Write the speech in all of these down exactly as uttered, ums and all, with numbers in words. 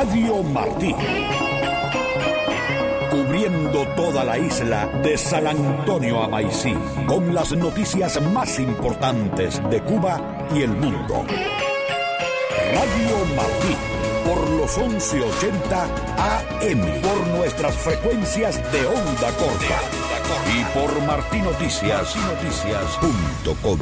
Radio Martí. Cubriendo toda la isla de San Antonio a Maicí, con las noticias más importantes de Cuba y el mundo. Radio Martí, por los once ochenta A M, por nuestras frecuencias de onda corta y por martinoticias punto com.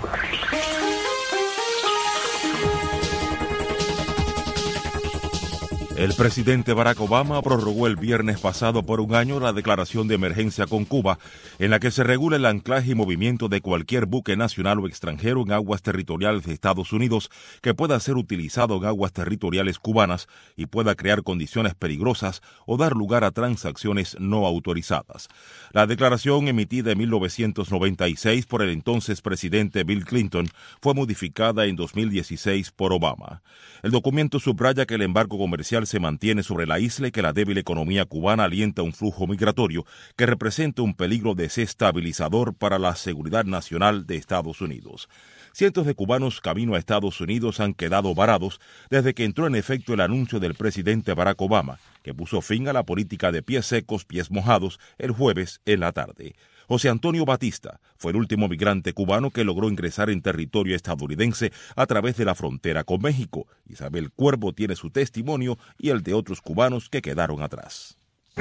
El presidente Barack Obama prorrogó el viernes pasado por un año la declaración de emergencia con Cuba, en la que se regula el anclaje y movimiento de cualquier buque nacional o extranjero en aguas territoriales de Estados Unidos que pueda ser utilizado en aguas territoriales cubanas y pueda crear condiciones peligrosas o dar lugar a transacciones no autorizadas. La declaración, emitida en mil novecientos noventa y seis por el entonces presidente Bill Clinton, fue modificada en dos mil dieciséis por Obama. El documento subraya que el embargo comercial se mantiene sobre la isla y que la débil economía cubana alienta un flujo migratorio que representa un peligro desestabilizador para la seguridad nacional de Estados Unidos. Cientos de cubanos camino a Estados Unidos han quedado varados desde que entró en efecto el anuncio del presidente Barack Obama, que puso fin a la política de pies secos, pies mojados el jueves en la tarde. José Antonio Batista fue el último migrante cubano que logró ingresar en territorio estadounidense a través de la frontera con México. Isabel Cuervo tiene su testimonio y el de otros cubanos que quedaron atrás.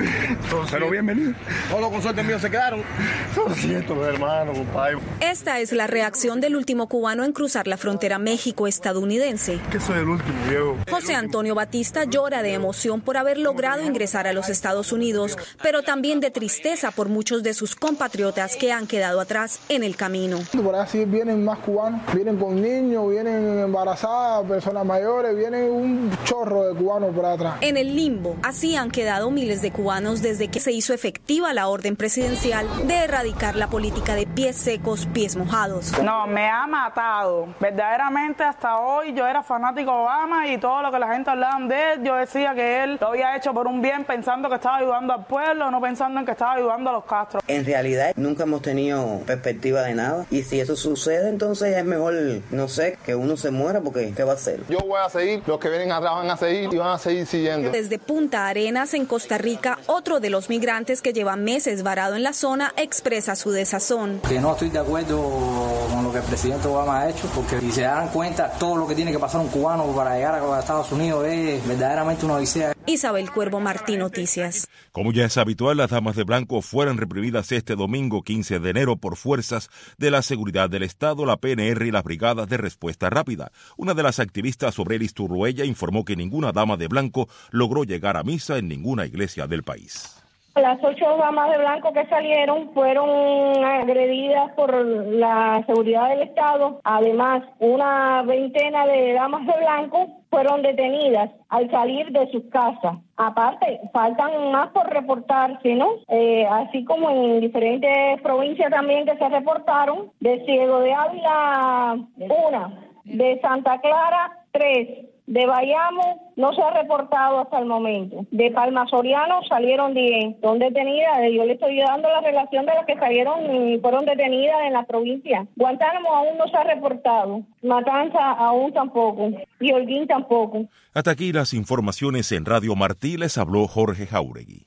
Pero bienvenido. Todos los consortes míos se quedaron. Son cientos, hermano, compadre. Esta es la reacción del último cubano en cruzar la frontera México-estadounidense. Que soy el último, Diego. José Antonio Batista llora de emoción por haber logrado ingresar a los Estados Unidos, pero también de tristeza por muchos de sus compatriotas que han quedado atrás en el camino. Por así vienen más cubanos, vienen con niños, vienen embarazadas, personas mayores, vienen un chorro de cubanos por atrás. En el limbo, así han quedado miles de cubanos desde que se hizo efectiva la orden presidencial de erradicar la política de pies secos, pies mojados. No, me ha matado. Verdaderamente hasta hoy yo era fanático de Obama y todo lo que la gente hablaba de él, yo decía que él lo había hecho por un bien pensando que estaba ayudando al pueblo, no pensando en que estaba ayudando a los Castro. En realidad nunca hemos tenido perspectiva de nada y si eso sucede entonces es mejor, no sé, que uno se muera porque ¿qué va a hacer? Yo voy a seguir, los que vienen atrás van a seguir y van a seguir siguiendo. Desde Punta Arenas, en Costa Rica, otro de los migrantes que lleva meses varado en la zona expresa su desazón. Que no estoy de acuerdo con lo que el presidente Obama ha hecho, porque si se dan cuenta todo lo que tiene que pasar un cubano para llegar a Estados Unidos es verdaderamente una odisea. Isabel Cuervo, Martí Noticias. Como ya es habitual, las damas de blanco fueron reprimidas este domingo quince de enero por fuerzas de la seguridad del Estado, la P N R y las brigadas de respuesta rápida. Una de las activistas, Obrelis Turruella, informó que ninguna dama de blanco logró llegar a misa en ninguna iglesia del país. Las ocho damas de blanco que salieron fueron agredidas por la seguridad del Estado. Además, una veintena de damas de blanco fueron detenidas al salir de sus casas. Aparte, faltan más por reportarse, ¿no? Eh, así como en diferentes provincias también que se reportaron. De Ciego de Ávila, una. De Santa Clara, tres. De Bayamo no se ha reportado hasta el momento. De Palma Soriano salieron diez. Son detenidas. Yo le estoy dando la relación de las que salieron y fueron detenidas en la provincia. Guantánamo aún no se ha reportado. Matanza aún tampoco. Y Holguín tampoco. Hasta aquí las informaciones en Radio Martí. Les habló Jorge Jauregui.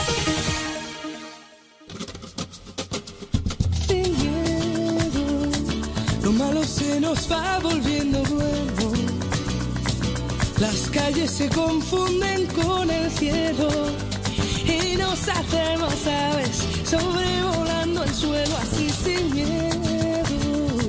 Sin miedo, lo malo se nos va volviendo bueno. Las calles se confunden con el cielo y nos hacemos aves sobrevolando el suelo así sin miedo.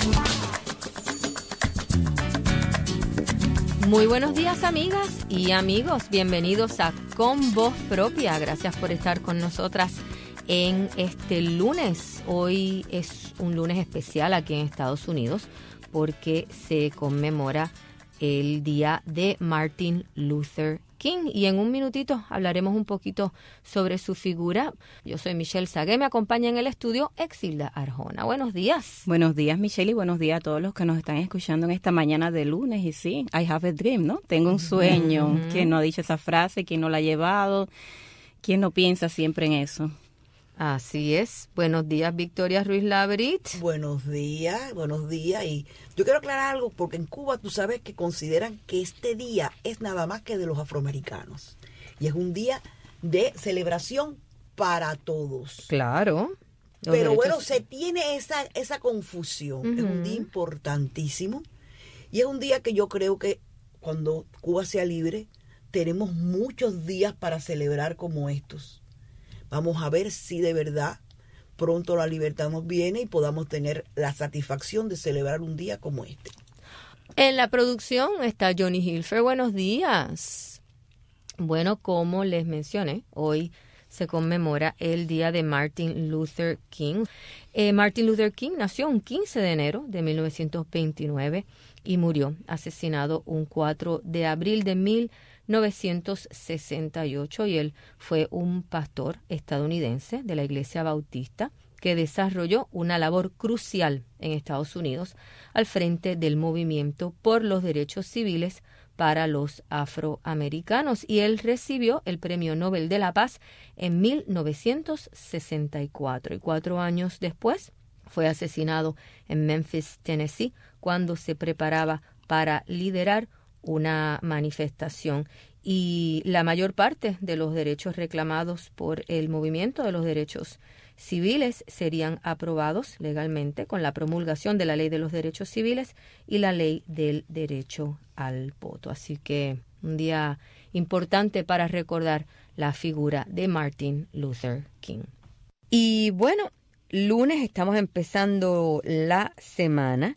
Muy buenos días, amigas y amigos. Bienvenidos a Con Voz Propia. Gracias por estar con nosotras en este lunes. Hoy es un lunes especial aquí en Estados Unidos porque se conmemora el día de Martin Luther King. Y en un minutito hablaremos un poquito sobre su figura. Yo soy Michelle Sagué, me acompaña en el estudio Exilda Arjona. Buenos días. Buenos días, Michelle, y buenos días a todos los que nos están escuchando en esta mañana de lunes. Y sí, I have a dream, ¿no? Tengo un sueño. Mm-hmm. ¿Quién no ha dicho esa frase? ¿Quién no la ha llevado? ¿Quién no piensa siempre en eso? Así es. Buenos días, Victoria Ruiz Labrit. Buenos días, buenos días. Y yo quiero aclarar algo, porque en Cuba tú sabes que consideran que este día es nada más que de los afroamericanos. Y es un día de celebración para todos. Claro. Pero derechos... bueno, se tiene esa, esa confusión. Uh-huh. Es un día importantísimo. Y es un día que yo creo que cuando Cuba sea libre, tenemos muchos días para celebrar como estos. Vamos a ver si de verdad pronto la libertad nos viene y podamos tener la satisfacción de celebrar un día como este. En la producción está Johnny Hilfer. Buenos días. Bueno, como les mencioné, hoy se conmemora el día de Martin Luther King. Eh, Martin Luther King nació un quince de enero de mil novecientos veintinueve y murió asesinado un cuatro de abril de mil novecientos sesenta y ocho, y él fue un pastor estadounidense de la Iglesia Bautista que desarrolló una labor crucial en Estados Unidos al frente del movimiento por los derechos civiles para los afroamericanos, y él recibió el Premio Nobel de la Paz en mil novecientos sesenta y cuatro, y cuatro años después fue asesinado en Memphis, Tennessee, cuando se preparaba para liderar una manifestación. Y la mayor parte de los derechos reclamados por el movimiento de los derechos civiles serían aprobados legalmente con la promulgación de la Ley de los Derechos Civiles y la Ley del Derecho al Voto. Así que un día importante para recordar la figura de Martin Luther King. Y bueno, lunes estamos empezando la semana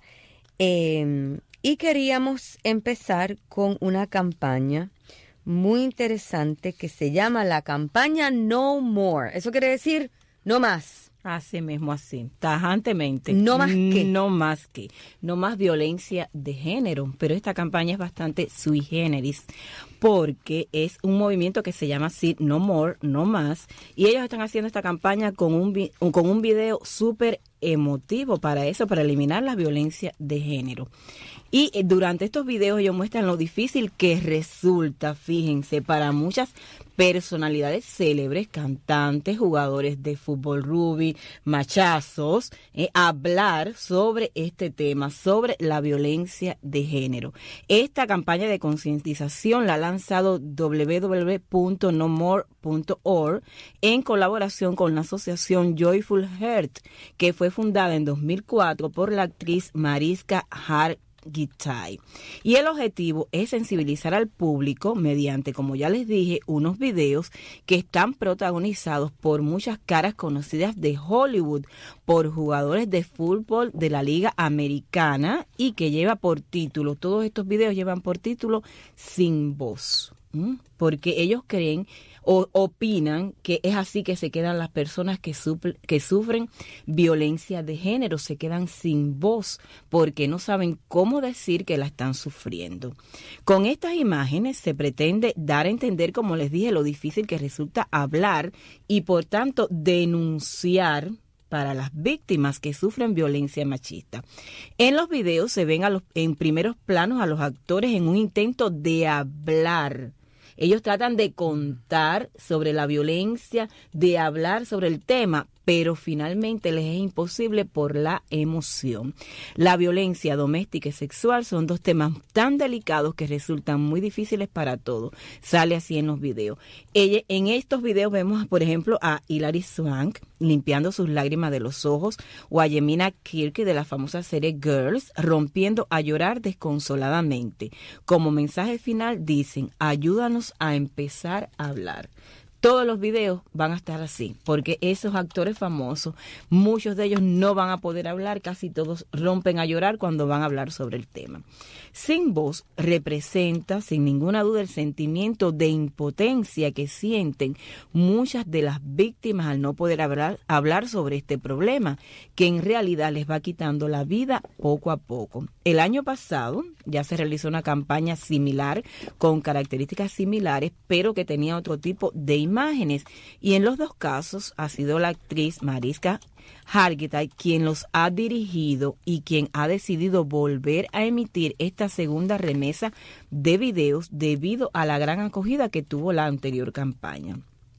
eh, y queríamos empezar con una campaña muy interesante que se llama la campaña No More. Eso quiere decir no más. Así mismo, así, tajantemente. No más que. No más que. No más violencia de género. Pero esta campaña es bastante sui generis, porque es un movimiento que se llama así, No More, No Más. Y ellos están haciendo esta campaña con un, vi- con un video súper emotivo para eso, para eliminar la violencia de género. Y durante estos videos ellos muestran lo difícil que resulta, fíjense, para muchas personalidades célebres, cantantes, jugadores de fútbol rugby, machazos, eh, hablar sobre este tema, sobre la violencia de género. Esta campaña de concientización la ha lanzado doble u doble u doble u punto no more punto org en colaboración con la asociación Joyful Heart, que fue fundada en dos mil cuatro por la actriz Mariska Hargitay. Y el objetivo es sensibilizar al público mediante, como ya les dije, unos videos que están protagonizados por muchas caras conocidas de Hollywood, por jugadores de fútbol de la Liga Americana, y que lleva por título, todos estos videos llevan por título Sin Voz, ¿Mm? porque ellos creen o opinan que es así que se quedan las personas que, supl- que sufren violencia de género, se quedan sin voz porque no saben cómo decir que la están sufriendo. Con estas imágenes se pretende dar a entender, como les dije, lo difícil que resulta hablar y por tanto denunciar para las víctimas que sufren violencia machista. En los videos se ven a los, en primeros planos a los actores en un intento de hablar. Ellos tratan de contar sobre la violencia, de hablar sobre el tema, pero finalmente les es imposible por la emoción. La violencia doméstica y sexual son dos temas tan delicados que resultan muy difíciles para todos. Sale así en los videos. Ella, en estos videos vemos, por ejemplo, a Hilary Swank limpiando sus lágrimas de los ojos, o a Jemina Kirke de la famosa serie Girls rompiendo a llorar desconsoladamente. Como mensaje final dicen: ayúdanos a empezar a hablar. Todos los videos van a estar así, porque esos actores famosos, muchos de ellos no van a poder hablar, casi todos rompen a llorar cuando van a hablar sobre el tema. Sin Voz representa, sin ninguna duda, el sentimiento de impotencia que sienten muchas de las víctimas al no poder hablar, hablar sobre este problema, que en realidad les va quitando la vida poco a poco. El año pasado ya se realizó una campaña similar, con características similares, pero que tenía otro tipo de imagen. imágenes, y en los dos casos ha sido la actriz Mariska Hargitay quien los ha dirigido y quien ha decidido volver a emitir esta segunda remesa de videos debido a la gran acogida que tuvo la anterior campaña.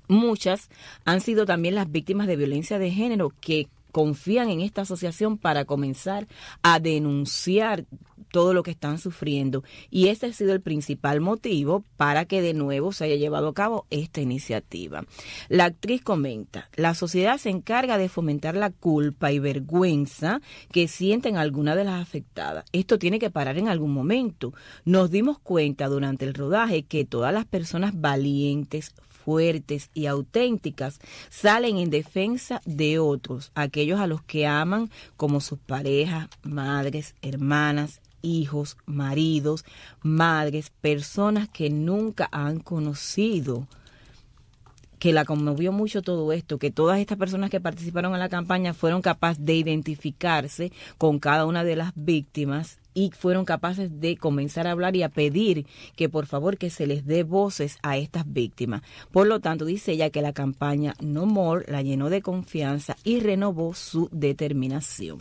Muchas han sido también las víctimas de violencia de género que confían en esta asociación para comenzar a denunciar todo lo que están sufriendo. Y ese ha sido el principal motivo para que de nuevo se haya llevado a cabo esta iniciativa. La actriz comenta, la sociedad se encarga de fomentar la culpa y vergüenza que sienten algunas de las afectadas. Esto tiene que parar en algún momento. Nos dimos cuenta durante el rodaje que todas las personas valientes, fuertes y auténticas salen en defensa de otros, aquellos a los que aman como sus parejas, madres, hermanas, hijos, maridos, madres, personas que nunca han conocido. Que la conmovió mucho todo esto, que todas estas personas que participaron en la campaña fueron capaces de identificarse con cada una de las víctimas y fueron capaces de comenzar a hablar y a pedir que por favor que se les dé voces a estas víctimas. Por lo tanto, dice ella que la campaña No More la llenó de confianza y renovó su determinación.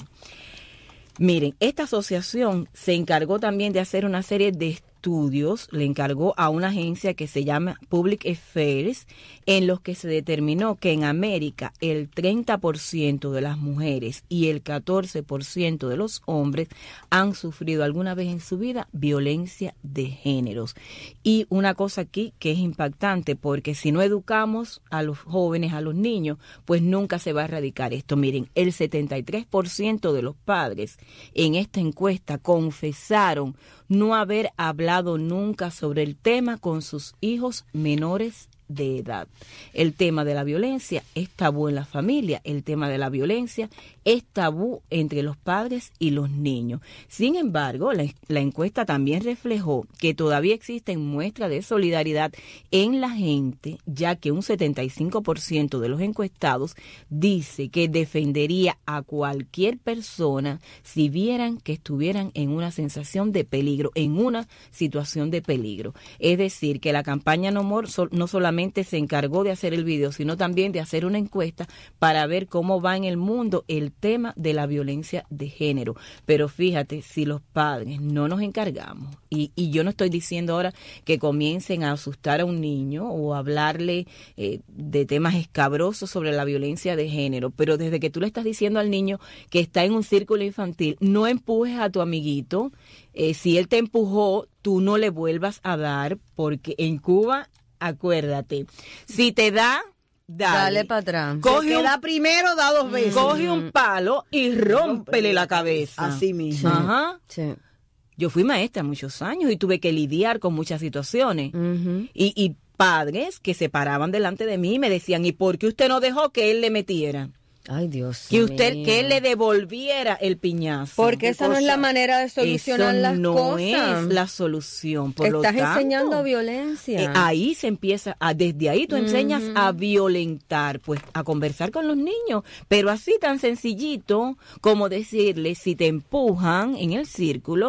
Miren, esta asociación se encargó también de hacer una serie de estudios, le encargó a una agencia que se llama Public Affairs, en los que se determinó que en América el treinta por ciento de las mujeres y el catorce por ciento de los hombres han sufrido alguna vez en su vida violencia de géneros. Y una cosa aquí que es impactante, porque si no educamos a los jóvenes, a los niños, pues nunca se va a erradicar esto. Miren, el setenta y tres por ciento de los padres en esta encuesta confesaron no haber hablado nunca sobre el tema con sus hijos menores de edad. El tema de la violencia es tabú en la familia, el tema de la violencia es tabú entre los padres y los niños. Sin embargo, la, la encuesta también reflejó que todavía existen muestras de solidaridad en la gente, ya que un setenta y cinco por ciento de los encuestados dice que defendería a cualquier persona si vieran que estuvieran en una sensación de peligro, en una situación de peligro. Es decir, que la campaña No More so, no solamente se encargó de hacer el video, sino también de hacer una encuesta para ver cómo va en el mundo el tema de la violencia de género. Pero fíjate, si los padres no nos encargamos, y, y yo no estoy diciendo ahora que comiencen a asustar a un niño o a hablarle eh, de temas escabrosos sobre la violencia de género, pero desde que tú le estás diciendo al niño que está en un círculo infantil, no empujes a tu amiguito, eh, si él te empujó, tú no le vuelvas a dar, porque en Cuba, acuérdate, si te da, dale, dale para atrás. Coge que un, da primero, da dos veces. Coge un palo y rómpele la cabeza. Así mismo. Sí. Ajá. Sí. Yo fui maestra muchos años y tuve que lidiar con muchas situaciones. Uh-huh. Y, y padres que se paraban delante de mí y me decían, ¿y por qué usted no dejó que él le metiera? Ay, Dios que usted mío. Que él le devolviera el piñazo. Porque esa no es la manera de solucionar Eso las no cosas. Es la solución. Por Estás lo tanto, enseñando violencia. Eh, ahí se empieza, a, desde ahí tú enseñas uh-huh. a violentar, pues a conversar con los niños, pero así tan sencillito como decirle, si te empujan en el círculo,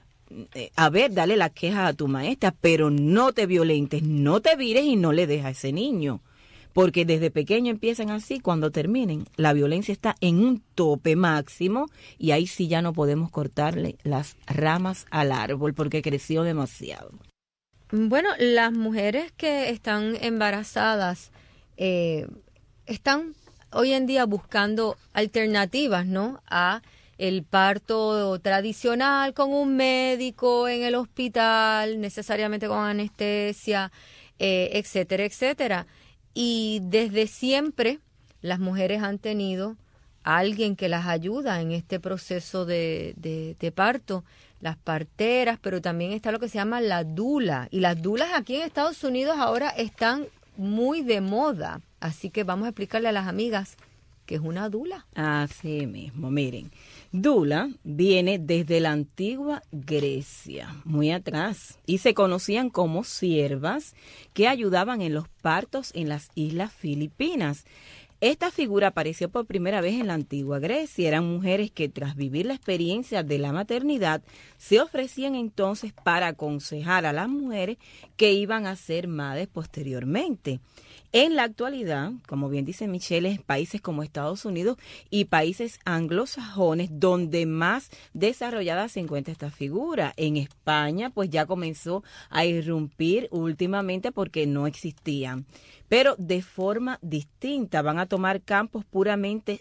eh, a ver, dale la queja a tu maestra, pero no te violentes, no te vires y no le dejes a ese niño. Porque desde pequeño empiezan así, cuando terminen, la violencia está en un tope máximo y ahí sí ya no podemos cortarle las ramas al árbol porque creció demasiado. Bueno, las mujeres que están embarazadas eh, están hoy en día buscando alternativas, ¿no?, a el parto tradicional con un médico en el hospital, necesariamente con anestesia, eh, etcétera, etcétera. Y desde siempre las mujeres han tenido a alguien que las ayuda en este proceso de, de, de parto, las parteras, pero también está lo que se llama la dula. Y las dulas aquí en Estados Unidos ahora están muy de moda. Así que vamos a explicarle a las amigas qué es una dula. Así mismo, miren. Dula viene desde la antigua Grecia, muy atrás, y se conocían como siervas que ayudaban en los partos en las islas Filipinas. Esta figura apareció por primera vez en la antigua Grecia. Eran mujeres que tras vivir la experiencia de la maternidad se ofrecían entonces para aconsejar a las mujeres que iban a ser madres posteriormente. En la actualidad, como bien dice Michelle, en países como Estados Unidos y países anglosajones donde más desarrollada se encuentra esta figura. En España, pues ya comenzó a irrumpir últimamente porque no existían, pero de forma distinta. Van a tomar campos puramente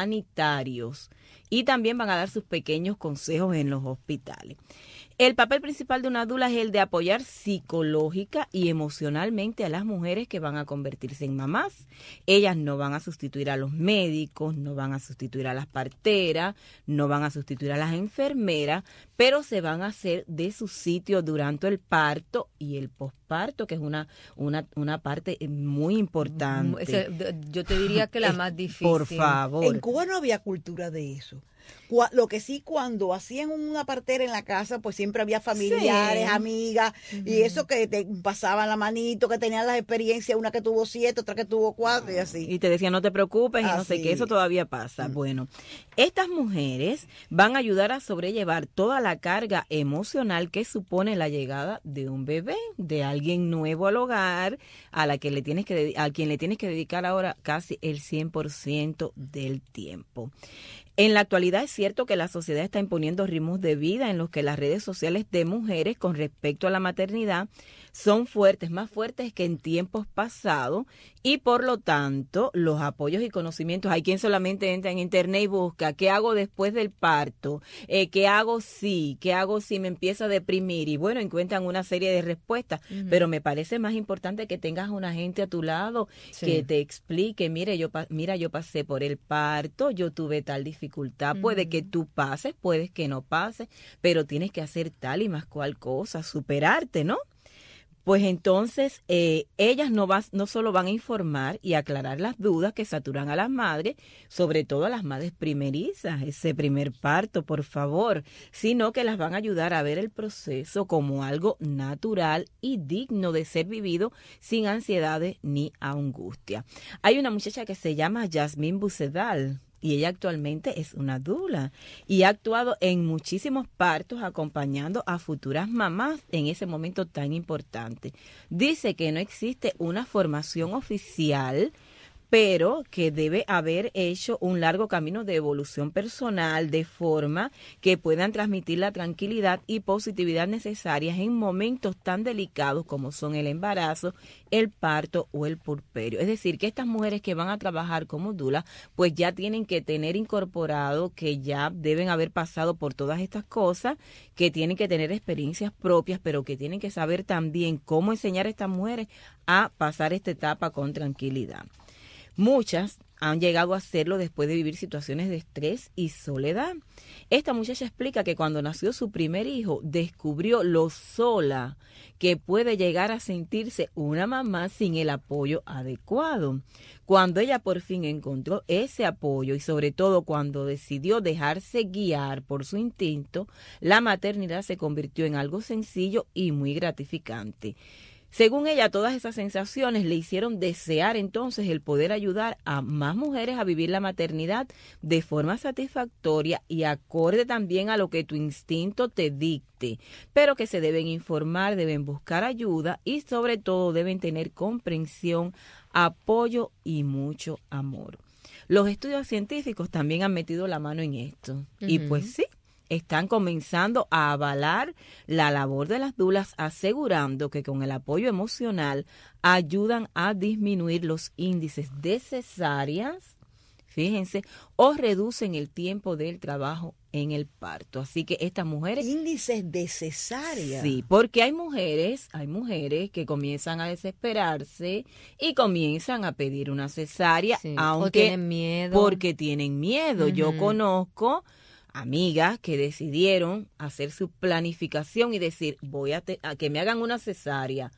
sanitarios y también van a dar sus pequeños consejos en los hospitales. El papel principal de una dula es el de apoyar psicológica y emocionalmente a las mujeres que van a convertirse en mamás. Ellas no van a sustituir a los médicos, no van a sustituir a las parteras, no van a sustituir a las enfermeras, pero se van a hacer de su sitio durante el parto y el posparto, que es una, una, una parte muy importante. Yo te diría que la más difícil. Por favor. En Cuba no había cultura de eso. Lo que sí, cuando hacían una partera en la casa, pues siempre había familiares, sí. amigas, uh-huh. y eso que te pasaban la manito, que tenían las experiencias, una que tuvo siete, otra que tuvo cuatro, y así. Y te decían, no te preocupes, así. Y no sé qué, eso todavía pasa. Uh-huh. Bueno, estas mujeres van a ayudar a sobrellevar toda la carga emocional que supone la llegada de un bebé, de alguien nuevo al hogar, a la que le tienes que a quien le tienes que dedicar ahora casi el cien por ciento del tiempo. En la actualidad es cierto que la sociedad está imponiendo ritmos de vida en los que las redes sociales de mujeres con respecto a la maternidad son fuertes, más fuertes que en tiempos pasados, y por lo tanto los apoyos y conocimientos, hay quien solamente entra en internet y busca ¿qué hago después del parto? Eh, ¿Qué hago si? ¿Qué hago si me empiezo a deprimir? Y bueno, encuentran una serie de respuestas, uh-huh. pero me parece más importante que tengas una gente a tu lado sí. que te explique, mire, yo mira, yo pasé por el parto, yo tuve tal dificultad, uh-huh. puede que tú pases, puedes que no pases, pero tienes que hacer tal y más cual cosa, superarte, ¿no? Pues entonces eh, ellas no, va, no solo van a informar y aclarar las dudas que saturan a las madres, sobre todo a las madres primerizas, ese primer parto, por favor, sino que las van a ayudar a ver el proceso como algo natural y digno de ser vivido sin ansiedades ni angustia. Hay una muchacha que se llama Yasmín Bucedal, y ella actualmente es una dula y ha actuado en muchísimos partos acompañando a futuras mamás en ese momento tan importante. Dice que no existe una formación oficial, pero que debe haber hecho un largo camino de evolución personal de forma que puedan transmitir la tranquilidad y positividad necesarias en momentos tan delicados como son el embarazo, el parto o el puerperio. Es decir, que estas mujeres que van a trabajar como dula, pues ya tienen que tener incorporado que ya deben haber pasado por todas estas cosas, que tienen que tener experiencias propias, pero que tienen que saber también cómo enseñar a estas mujeres a pasar esta etapa con tranquilidad. Muchas han llegado a hacerlo después de vivir situaciones de estrés y soledad. Esta muchacha explica que cuando nació su primer hijo, descubrió lo sola que puede llegar a sentirse una mamá sin el apoyo adecuado. Cuando ella por fin encontró ese apoyo y sobre todo cuando decidió dejarse guiar por su instinto, la maternidad se convirtió en algo sencillo y muy gratificante. Según ella, todas esas sensaciones le hicieron desear entonces el poder ayudar a más mujeres a vivir la maternidad de forma satisfactoria y acorde también a lo que tu instinto te dicte, pero que se deben informar, deben buscar ayuda y sobre todo deben tener comprensión, apoyo y mucho amor. Los estudios científicos también han metido la mano en esto. Uh-huh. Y pues sí, están comenzando a avalar la labor de las dulas, asegurando que con el apoyo emocional ayudan a disminuir los índices de cesáreas, fíjense, o reducen el tiempo del trabajo en el parto. Así que estas mujeres... Índices de cesárea. Sí, porque hay mujeres, hay mujeres que comienzan a desesperarse y comienzan a pedir una cesárea, sí, aunque o tienen miedo. Porque tienen miedo. Uh-huh. Yo conozco amigas que decidieron hacer su planificación y decir, voy a, te- a que me hagan una cesárea.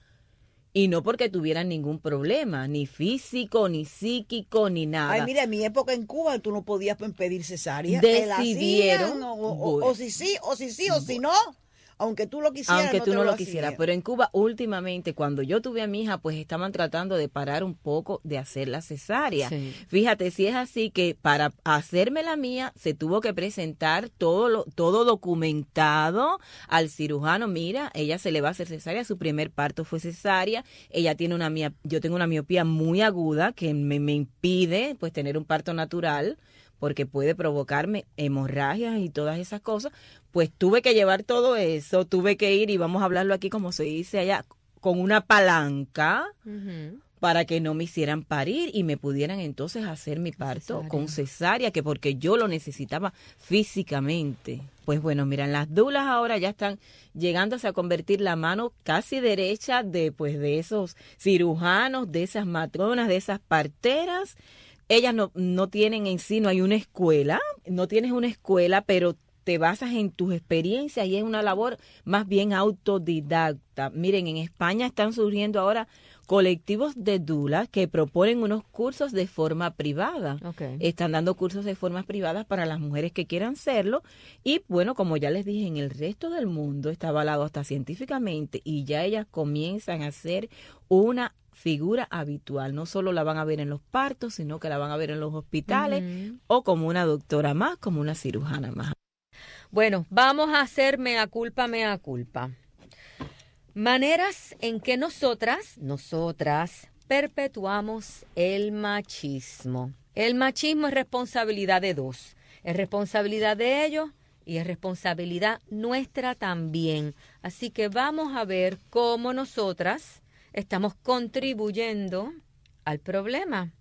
Y no porque tuvieran ningún problema, ni físico, ni psíquico, ni nada. Ay, mira, en mi época en Cuba tú no podías pedir cesárea. Decidieron. O, o, o, o si sí, o si sí, o si no. aunque tú lo quisieras. Aunque no tú te no lo lo quisieras. hacían. Pero en Cuba, últimamente, cuando yo tuve a mi hija, pues estaban tratando de parar un poco de hacer la cesárea. Sí. Fíjate, si es así que para hacerme la mía, se tuvo que presentar todo lo, todo documentado al cirujano. Mira, ella se le va a hacer cesárea, su primer parto fue cesárea. Ella tiene una mía, yo tengo una miopía muy aguda que me, me impide pues tener un parto natural, porque puede provocarme hemorragias y todas esas cosas. Pues tuve que llevar todo eso, tuve que ir, y vamos a hablarlo aquí como se dice allá, con una palanca, Uh-huh. para que no me hicieran parir y me pudieran entonces hacer mi parto Cesárea. con cesárea, que porque yo lo necesitaba físicamente. Pues bueno, miran, las dulas ahora ya están llegándose a convertir la mano casi derecha de, pues, de esos cirujanos, de esas matronas, de esas parteras. Ellas no, no tienen en sí, no hay una escuela, no tienes una escuela, pero te basas en tus experiencias y es una labor más bien autodidacta. Miren, en España están surgiendo ahora colectivos de dulas que proponen unos cursos de forma privada. Okay. Están dando cursos de formas privadas para las mujeres que quieran hacerlo. Y bueno, como ya les dije, en el resto del mundo está avalado hasta científicamente y ya ellas comienzan a ser una figura habitual. No solo la van a ver en los partos, sino que la van a ver en los hospitales Uh-huh. o como una doctora más, como una cirujana más. Bueno, vamos a hacer mea culpa, mea culpa. Maneras en que nosotras, nosotras, perpetuamos el machismo. El machismo es responsabilidad de dos. Es responsabilidad de ellos y es responsabilidad nuestra también. Así que vamos a ver cómo nosotras estamos contribuyendo al problema.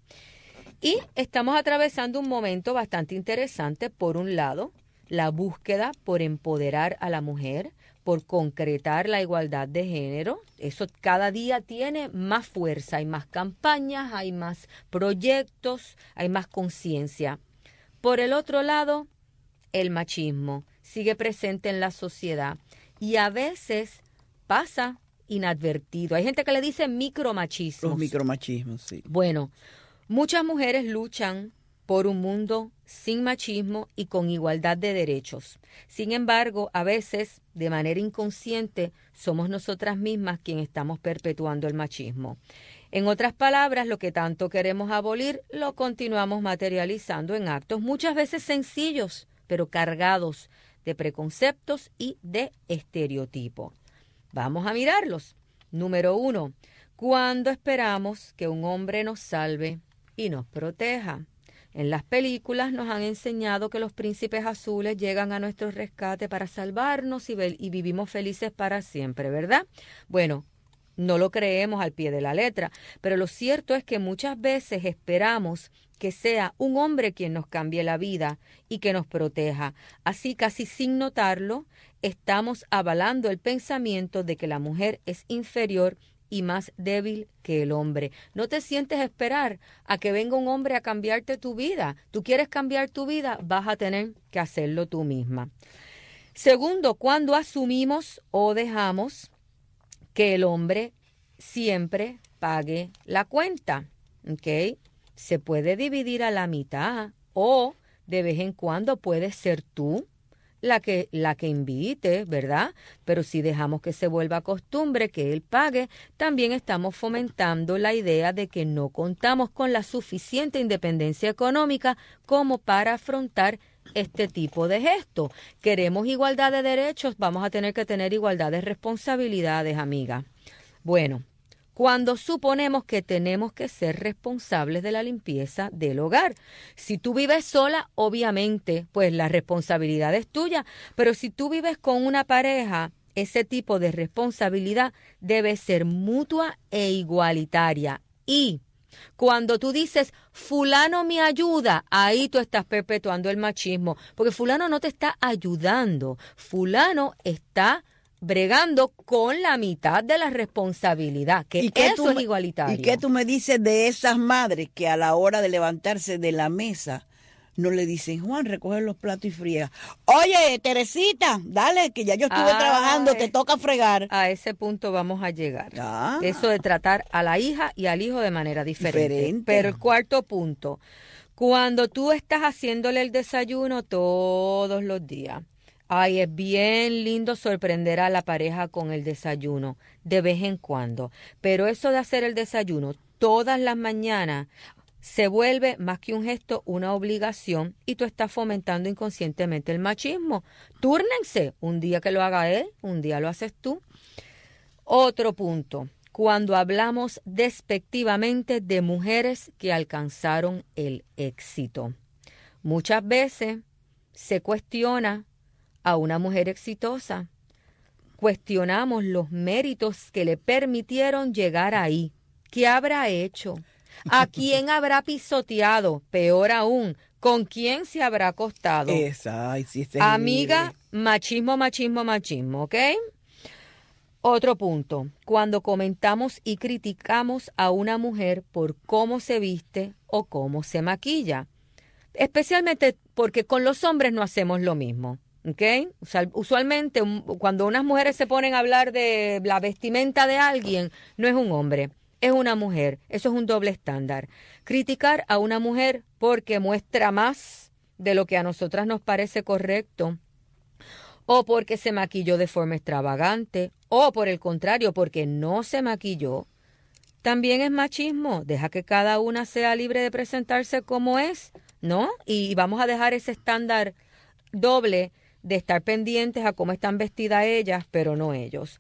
Y estamos atravesando un momento bastante interesante. Por un lado, la búsqueda por empoderar a la mujer, por concretar la igualdad de género. Eso cada día tiene más fuerza, hay más campañas, hay más proyectos, hay más conciencia. Por el otro lado, el machismo sigue presente en la sociedad y a veces pasa inadvertido. Hay gente que le dice micromachismos. Los micromachismos, sí. Bueno, muchas mujeres luchan por un mundo sin machismo y con igualdad de derechos. Sin embargo, a veces, de manera inconsciente, somos nosotras mismas quienes estamos perpetuando el machismo. En otras palabras, lo que tanto queremos abolir, lo continuamos materializando en actos muchas veces sencillos, pero cargados de preconceptos y de estereotipos. Vamos a mirarlos. Número uno, ¿cuándo esperamos que un hombre nos salve y nos proteja? En las películas nos han enseñado que los príncipes azules llegan a nuestro rescate para salvarnos y, y vivimos felices para siempre, ¿verdad? Bueno, no lo creemos al pie de la letra, pero lo cierto es que muchas veces esperamos que sea un hombre quien nos cambie la vida y que nos proteja. Así, casi sin notarlo, estamos avalando el pensamiento de que la mujer es inferior y más débil que el hombre. No te sientes a esperar a que venga un hombre a cambiarte tu vida. Tú quieres cambiar tu vida, vas a tener que hacerlo tú misma. Segundo, cuando asumimos o dejamos que el hombre siempre pague la cuenta, ¿ok? Se puede dividir a la mitad o de vez en cuando puedes ser tú la que, la que invite, ¿verdad? Pero si dejamos que se vuelva costumbre que él pague, también estamos fomentando la idea de que no contamos con la suficiente independencia económica como para afrontar este tipo de gesto. Queremos igualdad de derechos, vamos a tener que tener igualdad de responsabilidades, amiga. Bueno, cuando suponemos que tenemos que ser responsables de la limpieza del hogar. Si tú vives sola, obviamente, pues la responsabilidad es tuya, pero si tú vives con una pareja, ese tipo de responsabilidad debe ser mutua e igualitaria. Y cuando tú dices, fulano me ayuda, ahí tú estás perpetuando el machismo, porque fulano no te está ayudando, fulano está bregando con la mitad de la responsabilidad, que ¿Y qué eso tú es me- igualitario. ¿Y qué tú me dices de esas madres que a la hora de levantarse de la mesa no le dicen, Juan, recoge los platos y friega? Oye, Teresita, dale, que ya yo estuve Ay. trabajando, te toca fregar. A ese punto vamos a llegar. Ah. Eso de tratar a la hija y al hijo de manera diferente. Diferente. Pero el cuarto punto, cuando tú estás haciéndole el desayuno todos los días Ay, es bien lindo sorprender a la pareja con el desayuno, de vez en cuando. Pero eso de hacer el desayuno todas las mañanas se vuelve más que un gesto, una obligación, y tú estás fomentando inconscientemente el machismo. Túrnense, un día que lo haga él, un día lo haces tú. Otro punto, cuando hablamos despectivamente de mujeres que alcanzaron el éxito. Muchas veces se cuestiona a una mujer exitosa. Cuestionamos los méritos que le permitieron llegar ahí. ¿Qué habrá hecho? ¿A quién habrá pisoteado? Peor aún, ¿con quién se habrá acostado? Esa, ay, sí, ese Amiga, machismo, machismo, machismo, ¿ok? Otro punto, cuando comentamos y criticamos a una mujer por cómo se viste o cómo se maquilla. Especialmente porque con los hombres no hacemos lo mismo. ¿Okay? O sea, usualmente un, cuando unas mujeres se ponen a hablar de la vestimenta de alguien, no es un hombre, es una mujer. Eso es un doble estándar. Criticar a una mujer porque muestra más de lo que a nosotras nos parece correcto, o porque se maquilló de forma extravagante, o por el contrario, porque no se maquilló, también es machismo. Deja que cada una sea libre de presentarse como es, ¿no? Y vamos a dejar ese estándar doble de estar pendientes a cómo están vestidas ellas, pero no ellos.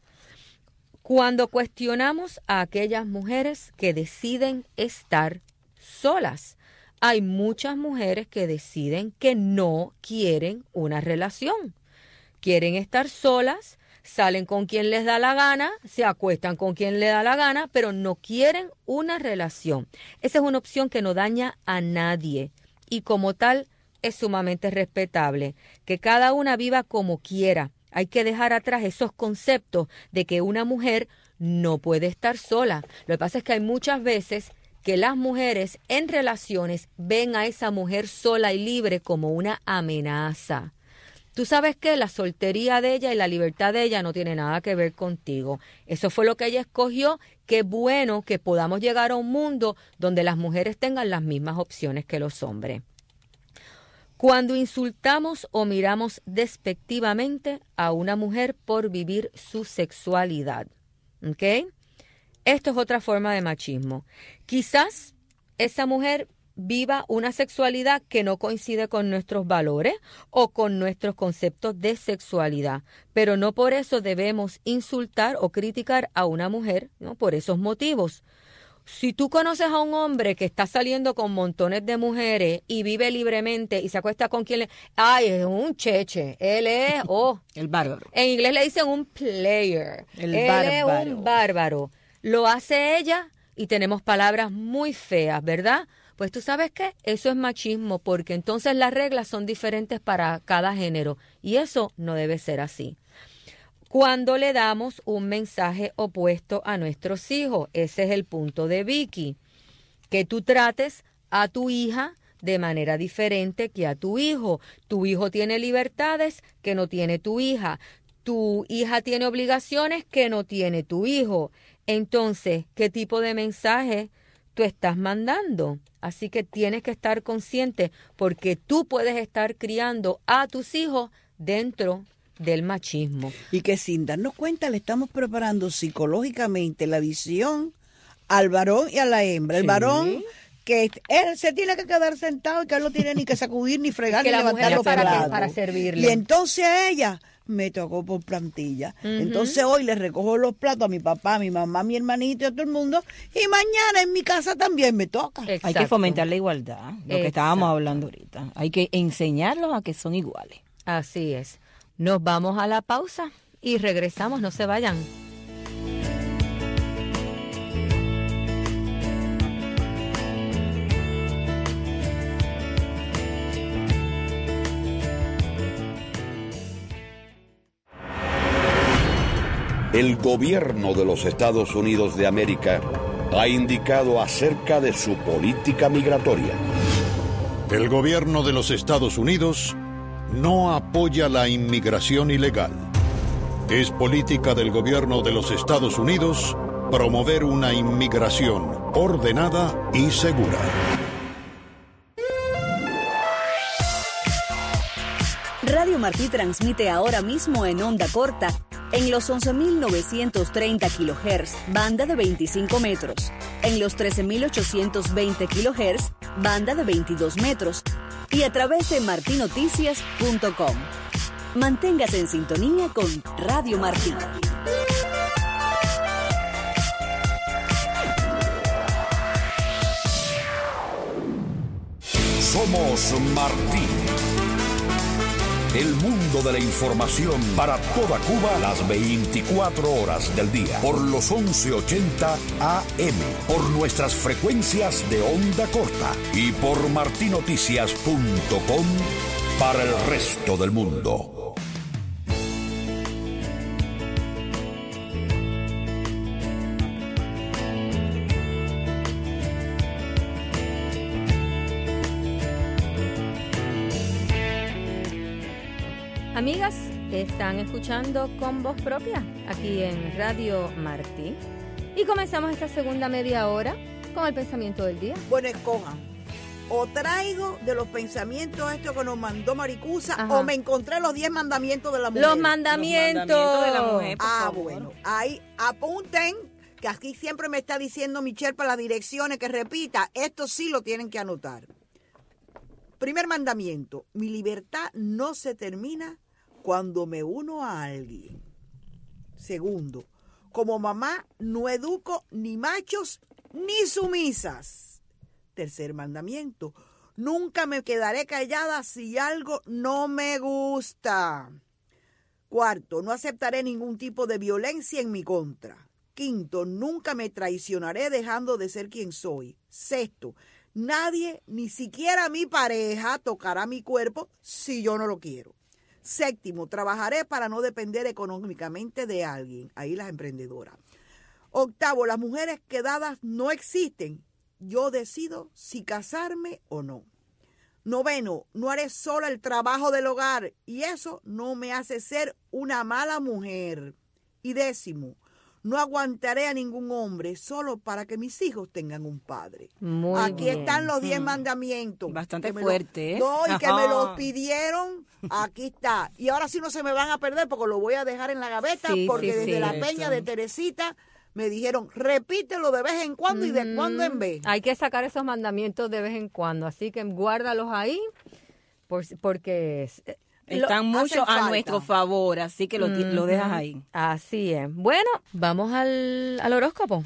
Cuando cuestionamos a aquellas mujeres que deciden estar solas, hay muchas mujeres que deciden que no quieren una relación. Quieren estar solas, salen con quien les da la gana, se acuestan con quien les da la gana, pero no quieren una relación. Esa es una opción que no daña a nadie y como tal es sumamente respetable. Que cada una viva como quiera. Hay que dejar atrás esos conceptos de que una mujer no puede estar sola. Lo que pasa es que hay muchas veces que las mujeres en relaciones ven a esa mujer sola y libre como una amenaza. Tú sabes que la soltería de ella y la libertad de ella no tiene nada que ver contigo. Eso fue lo que ella escogió. Qué bueno que podamos llegar a un mundo donde las mujeres tengan las mismas opciones que los hombres. Cuando insultamos o miramos despectivamente a una mujer por vivir su sexualidad, ¿ok? Esto es otra forma de machismo. Quizás esa mujer viva una sexualidad que no coincide con nuestros valores o con nuestros conceptos de sexualidad, pero no por eso debemos insultar o criticar a una mujer, ¿no? Por esos motivos. Si tú conoces a un hombre que está saliendo con montones de mujeres y vive libremente y se acuesta con quien le... ¡Ay, es un cheche! Él es... ¡Oh! El bárbaro. En inglés le dicen un player. El Él bárbaro. es un bárbaro. Lo hace ella y tenemos palabras muy feas, ¿verdad? Pues tú sabes qué, eso es machismo porque entonces las reglas son diferentes para cada género y eso no debe ser así. Cuando le damos un mensaje opuesto a nuestros hijos, ese es el punto de Vicky, que tú trates a tu hija de manera diferente que a tu hijo. Tu hijo tiene libertades que no tiene tu hija. Tu hija tiene obligaciones que no tiene tu hijo. Entonces, ¿qué tipo de mensaje tú estás mandando? Así que tienes que estar consciente porque tú puedes estar criando a tus hijos dentro del machismo. Y que sin darnos cuenta le estamos preparando psicológicamente la visión al varón y a la hembra. El Sí. varón que él se tiene que quedar sentado y que él no tiene ni que sacudir, ni fregar, Que ni la mujer levantar es los para, platos. para servirle. Y entonces a ella me tocó por plantilla. Ujú. Entonces hoy le recojo los platos a mi papá, a mi mamá, a mi hermanito y a todo el mundo. Y mañana en mi casa también me toca. Hay que fomentar la igualdad, lo que estábamos hablando ahorita. Hay que enseñarlos a que son iguales. Así es. Nos vamos a la pausa y regresamos, no se vayan. El gobierno de los Estados Unidos de América ha indicado acerca de su política migratoria. El gobierno de los Estados Unidos no apoya la inmigración ilegal. Es política del gobierno de los Estados Unidos promover una inmigración ordenada y segura. Radio Martí transmite ahora mismo en onda corta en los once mil novecientos treinta kilohertz, banda de veinticinco metros, en los trece mil ochocientos veinte kilohertz, banda de veintidós metros, y a través de marti noticias punto com. Manténgase en sintonía con Radio Martí. Somos Martí. El mundo de la información para toda Cuba las veinticuatro horas del día. Por los once ochenta A M. Por nuestras frecuencias de onda corta. Y por marti noticias punto com para el resto del mundo. Amigas, están escuchando Con Voz Propia, aquí en Radio Martí. Y comenzamos esta segunda media hora con el pensamiento del día. Bueno, escojan. O traigo de los pensamientos estos que nos mandó Maricusa, Ajá. o me encontré los diez mandamientos de la mujer. Los mandamientos, los mandamientos de la mujer, por Ah, favor. bueno. Ahí apunten, que aquí siempre me está diciendo Michelle para las direcciones que repita. Esto sí lo tienen que anotar. Primer mandamiento. Mi libertad no se termina cuando me uno a alguien. Segundo, como mamá no educo ni machos ni sumisas. Tercer mandamiento, nunca me quedaré callada si algo no me gusta. Cuarto, no aceptaré ningún tipo de violencia en mi contra. Quinto, nunca me traicionaré dejando de ser quien soy. Sexto, nadie, ni siquiera mi pareja, tocará mi cuerpo si yo no lo quiero. Séptimo, trabajaré para no depender económicamente de alguien. Ahí las emprendedoras. Octavo, las mujeres quedadas no existen. Yo decido si casarme o no. Noveno, no haré sola el trabajo del hogar y eso no me hace ser una mala mujer. Y décimo, no aguantaré a ningún hombre solo para que mis hijos tengan un padre. Muy Aquí bien. están los diez Mm. mandamientos. Bastante Que me fuerte, lo- ¿eh? No, y que Ajá. me los pidieron. Aquí está. Y ahora sí no se me van a perder porque lo voy a dejar en la gaveta Sí, porque sí, desde sí. la peña de Teresita me dijeron, repítelo de vez en cuando y de cuando en vez. Hay que sacar esos mandamientos de vez en cuando, así que guárdalos ahí, por, porque... es- Están lo- mucho hacen a falta. nuestro favor, así que lo, ti- lo dejas Ujú. ahí. Así es. Bueno, vamos al, al horóscopo.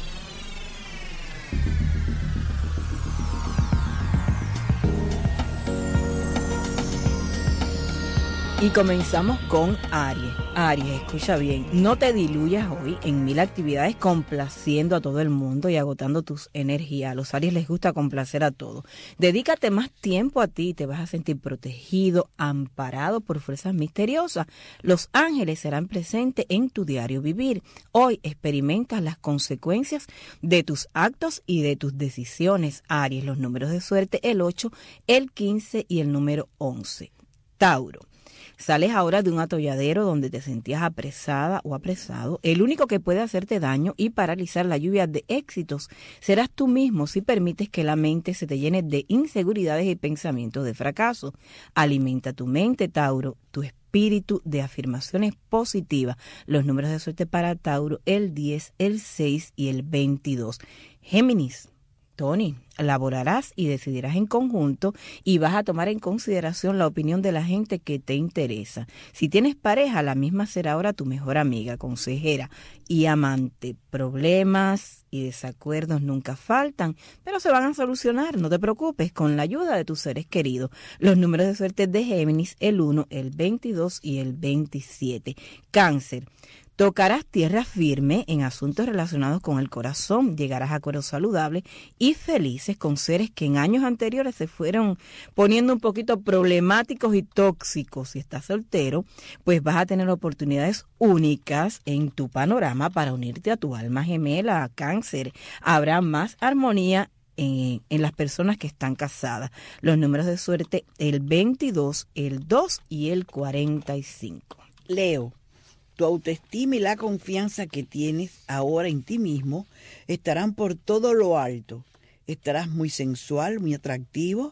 Y comenzamos con Aries. Aries, escucha bien, no te diluyas hoy en mil actividades complaciendo a todo el mundo y agotando tus energías. A los Aries les gusta complacer a todos. Dedícate más tiempo a ti y te vas a sentir protegido, amparado por fuerzas misteriosas. Los ángeles serán presentes en tu diario vivir. Hoy experimentas las consecuencias de tus actos y de tus decisiones. Aries, los números de suerte, el ocho, el quince y el número once. Tauro. Sales ahora de un atolladero donde te sentías apresada o apresado. El único que puede hacerte daño y paralizar la lluvia de éxitos serás tú mismo si permites que la mente se te llene de inseguridades y pensamientos de fracaso. Alimenta tu mente, Tauro, tu espíritu de afirmaciones positivas. Los números de suerte para Tauro, el diez, el seis y el veintidós. Géminis. Tony, laborarás y decidirás en conjunto y vas a tomar en consideración la opinión de la gente que te interesa. Si tienes pareja, la misma será ahora tu mejor amiga, consejera y amante. Problemas y desacuerdos nunca faltan, pero se van a solucionar, no te preocupes, con la ayuda de tus seres queridos. Los números de suerte de Géminis, el uno, el veintidós y el veintisiete. Cáncer. Tocarás tierra firme en asuntos relacionados con el corazón, llegarás a acuerdos saludables y felices con seres que en años anteriores se fueron poniendo un poquito problemáticos y tóxicos. Si estás soltero, pues vas a tener oportunidades únicas en tu panorama para unirte a tu alma gemela, Cáncer. Habrá más armonía en, en las personas que están casadas. Los números de suerte, el veintidós, el dos y el cuarenta y cinco. Leo. Tu autoestima y la confianza que tienes ahora en ti mismo estarán por todo lo alto. Estarás muy sensual, muy atractivo,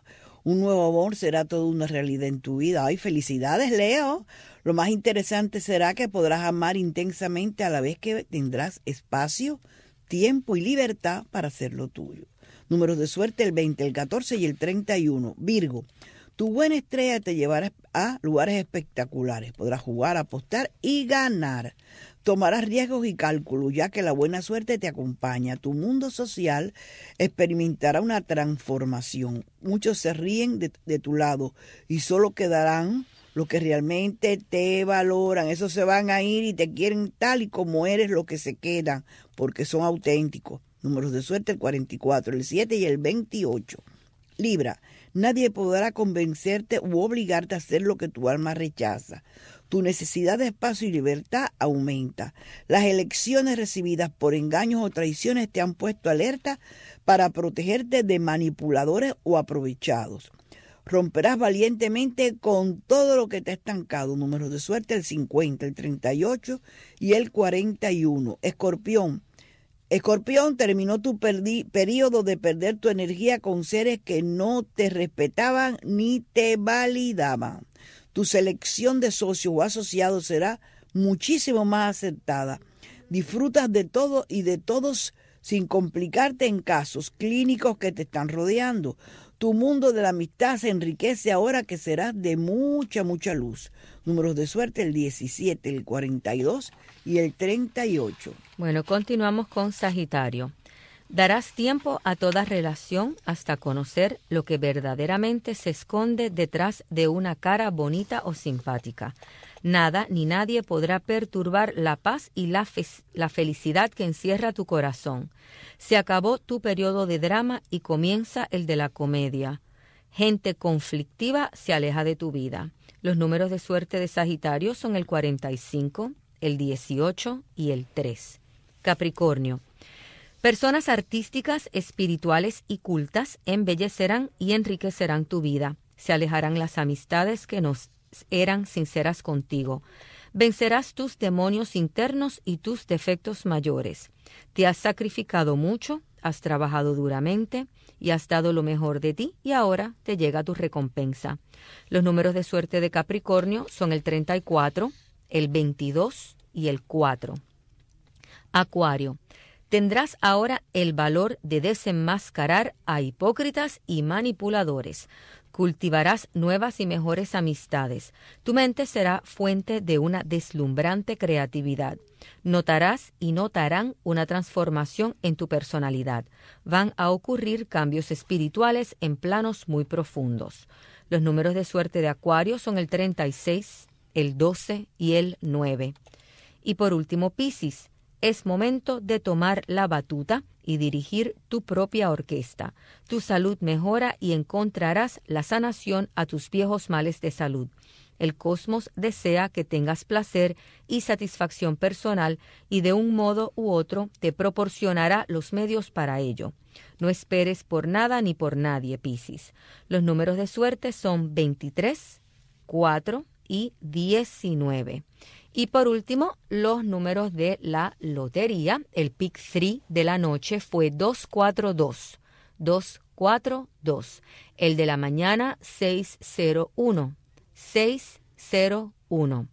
Un nuevo amor será toda una realidad en tu vida. ¡Ay, felicidades, Leo! Lo más interesante será que podrás amar intensamente a la vez que tendrás espacio, tiempo y libertad para hacerlo tuyo. Números de suerte: el veinte, el catorce y el treinta y uno. Virgo, tu buena estrella te llevará a lugares espectaculares. Podrás jugar, apostar y ganar. Tomarás riesgos y cálculos, ya que la buena suerte te acompaña. Tu mundo social experimentará una transformación. Muchos se ríen de, de tu lado y solo quedarán los que realmente te valoran. Esos se van a ir y te quieren tal y como eres, los que se quedan, porque son auténticos. Números de suerte: el cuarenta y cuatro, el siete y el veintiocho. Libra, nadie podrá convencerte u obligarte a hacer lo que tu alma rechaza. Tu necesidad de espacio y libertad aumenta. Las elecciones recibidas por engaños o traiciones te han puesto alerta para protegerte de manipuladores o aprovechados. Romperás valientemente con todo lo que te ha estancado. Números de suerte: el cincuenta, el treinta y ocho y el cuarenta y uno. Escorpión. Escorpión, terminó tu perdi- periodo de perder tu energía con seres que no te respetaban ni te validaban. Tu selección de socios o asociados será muchísimo más acertada. Disfrutas de todo y de todos sin complicarte en casos clínicos que te están rodeando. Tu mundo de la amistad se enriquece ahora que serás de mucha, mucha luz. Números de suerte: el diecisiete, el cuarenta y dos y el treinta y ocho. Bueno, continuamos con Sagitario. Darás tiempo a toda relación hasta conocer lo que verdaderamente se esconde detrás de una cara bonita o simpática. Nada ni nadie podrá perturbar la paz y la, fe- la felicidad que encierra tu corazón. Se acabó tu periodo de drama y comienza el de la comedia. Gente conflictiva se aleja de tu vida. Los números de suerte de Sagitario son el cuarenta y cinco, el dieciocho y el tres. Capricornio. Personas artísticas, espirituales y cultas embellecerán y enriquecerán tu vida. Se alejarán las amistades que no eran sinceras contigo. Vencerás tus demonios internos y tus defectos mayores. Te has sacrificado mucho, has trabajado duramente y has dado lo mejor de ti y ahora te llega tu recompensa. Los números de suerte de Capricornio son el treinta y cuatro, el veintidós y el cuatro. Acuario. Tendrás ahora el valor de desenmascarar a hipócritas y manipuladores. Cultivarás nuevas y mejores amistades. Tu mente será fuente de una deslumbrante creatividad. Notarás y notarán una transformación en tu personalidad. Van a ocurrir cambios espirituales en planos muy profundos. Los números de suerte de Acuario son el treinta y seis, el doce y el nueve. Y por último, Piscis. Es momento de tomar la batuta y dirigir tu propia orquesta. Tu salud mejora y encontrarás la sanación a tus viejos males de salud. El cosmos desea que tengas placer y satisfacción personal y de un modo u otro te proporcionará los medios para ello. No esperes por nada ni por nadie, Piscis. Los números de suerte son veintitrés, cuatro y diecinueve. Y por último, los números de la lotería. El pick tres de la noche fue dos cuatro dos. dos cuatro dos. El de la mañana, seis cero uno. seis cero uno.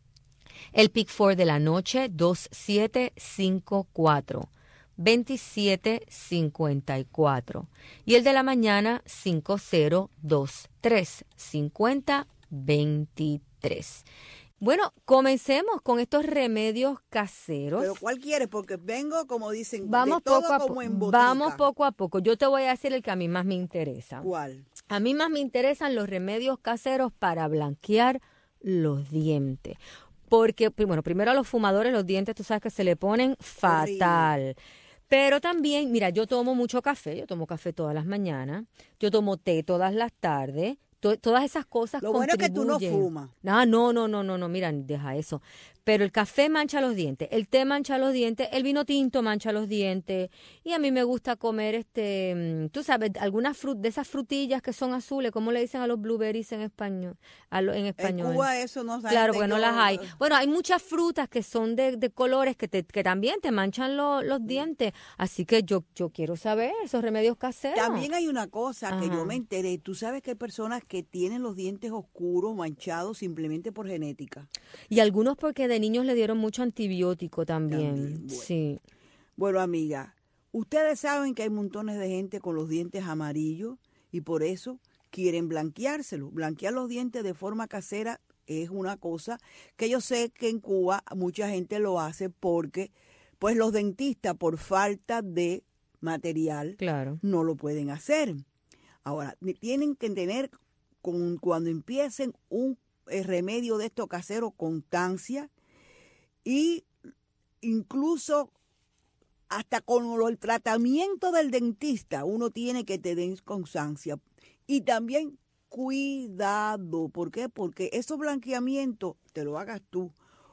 El pick cuatro de la noche, dos siete cinco cuatro. veintisiete cincuenta y cuatro. Y el de la mañana, cinco cero dos tres. cincuenta veintitrés. Bueno, comencemos con estos remedios caseros. ¿Pero cuál quieres? Porque vengo, como dicen, vamos de todo poco a como po- en botica. Vamos poco a poco. Yo te voy a decir el que a mí más me interesa. ¿Cuál? A mí más me interesan los remedios caseros para blanquear los dientes. Porque, bueno, primero a los fumadores los dientes, tú sabes que se le ponen fatal. Horrible. Pero también, mira, yo tomo mucho café, yo tomo café todas las mañanas, yo tomo té todas las tardes, to, todas esas cosas Lo bueno es que tú no contribuyen. fumas. Ah, no, no, no, no, no, mira, deja eso. Pero el café mancha los dientes, el té mancha los dientes, el vino tinto mancha los dientes. Y a mí me gusta comer, este, tú sabes, algunas frut de esas frutillas que son azules, ¿cómo le dicen a los blueberries en español? A lo, en español. En Cuba eso no sabe. Claro, porque no las hay. Bueno, hay muchas frutas que son de, de colores que, te, que también te manchan lo, los dientes. Así que yo, yo quiero saber esos remedios caseros. También hay una cosa que Ajá. yo me enteré. Tú sabes que hay personas que tienen los dientes oscuros, manchados, simplemente por genética. Y algunos porque de niños le dieron mucho antibiótico también. También, bueno. Sí. Bueno, amiga, ustedes saben que hay montones de gente con los dientes amarillos y por eso quieren blanqueárselo. Blanquear los dientes de forma casera es una cosa que yo sé que en Cuba mucha gente lo hace porque pues los dentistas por falta de material claro. no lo pueden hacer. Ahora, tienen que tener con, cuando empiecen un eh, remedio de esto casero, constancia y incluso hasta con el tratamiento del dentista uno tiene que tener constancia y también cuidado. ¿Por qué? Porque esos blanqueamientos te lo hagas tú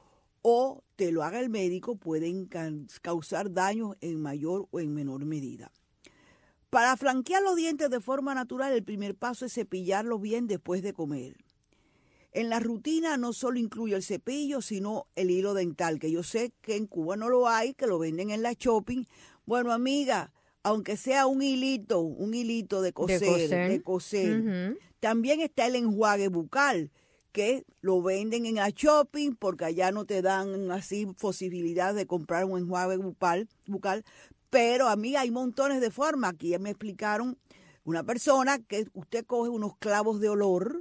o te lo haga el médico, pueden causar daños en mayor o en menor medida. Para blanquear los dientes de forma natural, el primer paso es cepillarlos bien después de comer. En la rutina no solo incluye el cepillo, sino el hilo dental, que yo sé que en Cuba no lo hay, que lo venden en la shopping. Bueno, amiga, aunque sea un hilito, un hilito de coser, de coser, de coser. Uh-huh. También está el enjuague bucal, que lo venden en la shopping porque allá no te dan así posibilidad de comprar un enjuague bucal, bucal. Pero, amiga, hay montones de formas. Aquí ya me explicaron una persona que usted coge unos clavos de olor,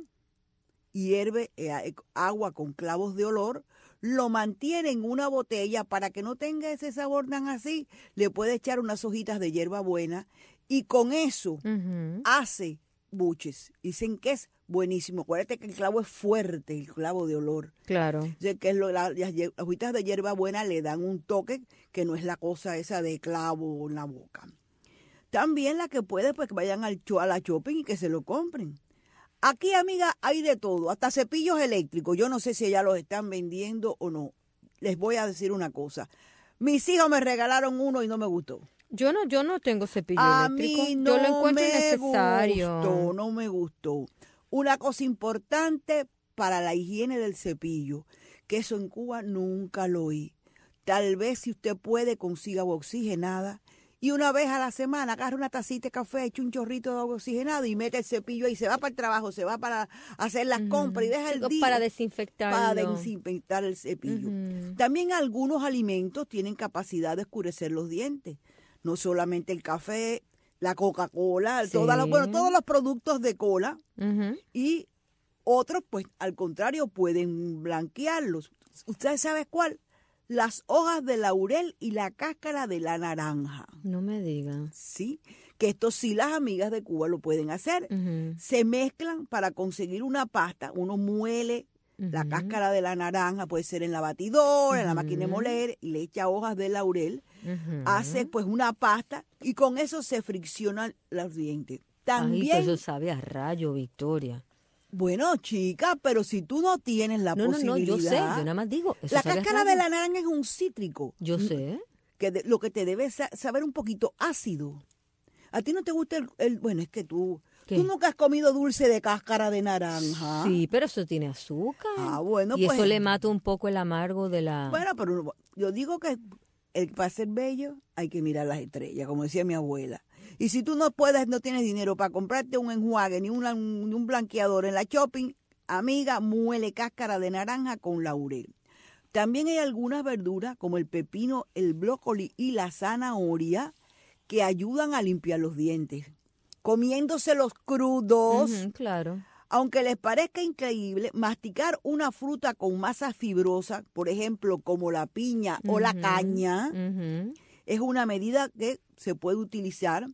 hierve agua con clavos de olor, lo mantiene en una botella para que no tenga ese sabor tan así, le puede echar unas hojitas de hierbabuena y con eso uh-huh. hace buches. Dicen que es buenísimo. Acuérdate que el clavo es fuerte, el clavo de olor. Claro. O sea, que lo, la, las hojitas de hierbabuena le dan un toque que no es la cosa esa de clavo en la boca. También la que puede, pues que vayan al, a la shopping y que se lo compren. Aquí, amiga, hay de todo, hasta cepillos eléctricos. Yo no sé si ya los están vendiendo o no. Les voy a decir una cosa. Mis hijos me regalaron uno y no me gustó. Yo no, yo no tengo cepillo a eléctrico. Mí no yo lo encuentro me innecesario. Gustó, no me gustó. Una cosa importante para la higiene del cepillo, que eso en Cuba nunca lo oí. Tal vez si usted puede consiga agua oxigenada y una vez a la semana agarra una tacita de café, echa un chorrito de agua oxigenada y mete el cepillo ahí, se va para el trabajo, se va para hacer las compras y deja el día. Para desinfectarlo. Para desinfectar el cepillo. Uh-huh. También algunos alimentos tienen capacidad de oscurecer los dientes. No solamente el café, la Coca-Cola, sí. todas las, bueno, todos los productos de cola. Uh-huh. Y otros, pues, al contrario, pueden blanquearlos. ¿Usted sabe cuál? Las hojas de laurel y la cáscara de la naranja. No me digan. Sí, que esto sí las amigas de Cuba lo pueden hacer. Uh-huh. Se mezclan para conseguir una pasta. Uno muele uh-huh. la cáscara de la naranja, puede ser en la batidora, uh-huh. en la máquina de moler, y le echa hojas de laurel. Uh-huh. Hace pues una pasta y con eso se friccionan los dientes. También. Ay, pues eso sabe a rayo, Victoria. Bueno, chica, pero si tú no tienes la no, posibilidad... No, no, yo sé, yo nada más digo... Eso la cáscara de la naranja es un cítrico. Yo sé. Que de, lo que te debe saber un poquito ácido. ¿A ti no te gusta el...? el bueno, es que tú... ¿Qué? ¿Tú nunca has comido dulce de cáscara de naranja? Sí, pero eso tiene azúcar. Ah, bueno, y pues... Y eso le mata un poco el amargo de la... Bueno, pero yo digo que el, para ser bello hay que mirar las estrellas, como decía mi abuela. Y si tú no puedes, no tienes dinero para comprarte un enjuague ni una, un, un blanqueador en la shopping, amiga, muele cáscara de naranja con laurel. También hay algunas verduras como el pepino, el brócoli y la zanahoria que ayudan a limpiar los dientes. Comiéndoselos crudos. Uh-huh, claro. Aunque les parezca increíble, masticar una fruta con masa fibrosa, por ejemplo, como la piña uh-huh, o la caña, uh-huh. es una medida que se puede utilizar.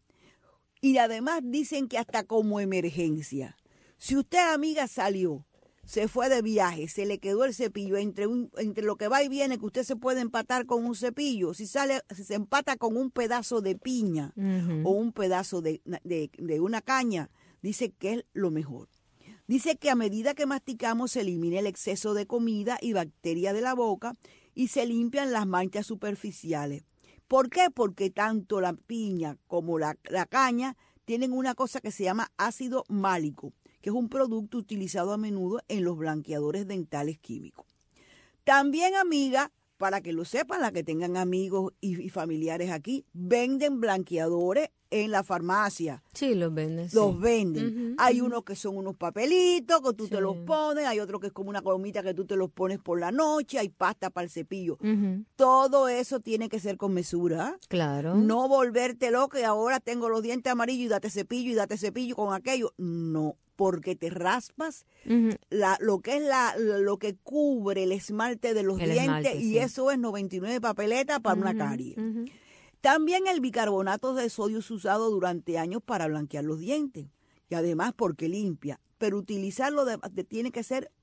Y además dicen que hasta como emergencia. Si usted, amiga, salió, se fue de viaje, se le quedó el cepillo entre un, entre lo que va y viene, que usted se puede empatar con un cepillo, si sale, si se empata con un pedazo de piña uh-huh. o un pedazo de, de, de una caña, dice que es lo mejor. Dice que a medida que masticamos se elimina el exceso de comida y bacterias de la boca y se limpian las manchas superficiales. ¿Por qué? Porque tanto la piña como la, la caña tienen una cosa que se llama ácido málico, que es un producto utilizado a menudo en los blanqueadores dentales químicos. También, amiga, para que lo sepan, las que tengan amigos y, y familiares aquí, venden blanqueadores en la farmacia. Sí, los venden. Los sí. venden. Uh-huh, hay uh-huh. unos que son unos papelitos que tú sí. te los pones, hay otro que es como una gomita que tú te los pones por la noche, hay pasta para el cepillo. Uh-huh. Todo eso tiene que ser con mesura. Claro. No volverte loca y ahora tengo los dientes amarillos y date cepillo y date cepillo con aquello. No, porque te raspas uh-huh. la, lo que es la lo que cubre el esmalte de los el dientes esmalte, y sí. eso es noventa y nueve papeletas para uh-huh. una carie. Uh-huh. También el bicarbonato de sodio es usado durante años para blanquear los dientes y además porque limpia, pero utilizarlo de, de, tiene que ser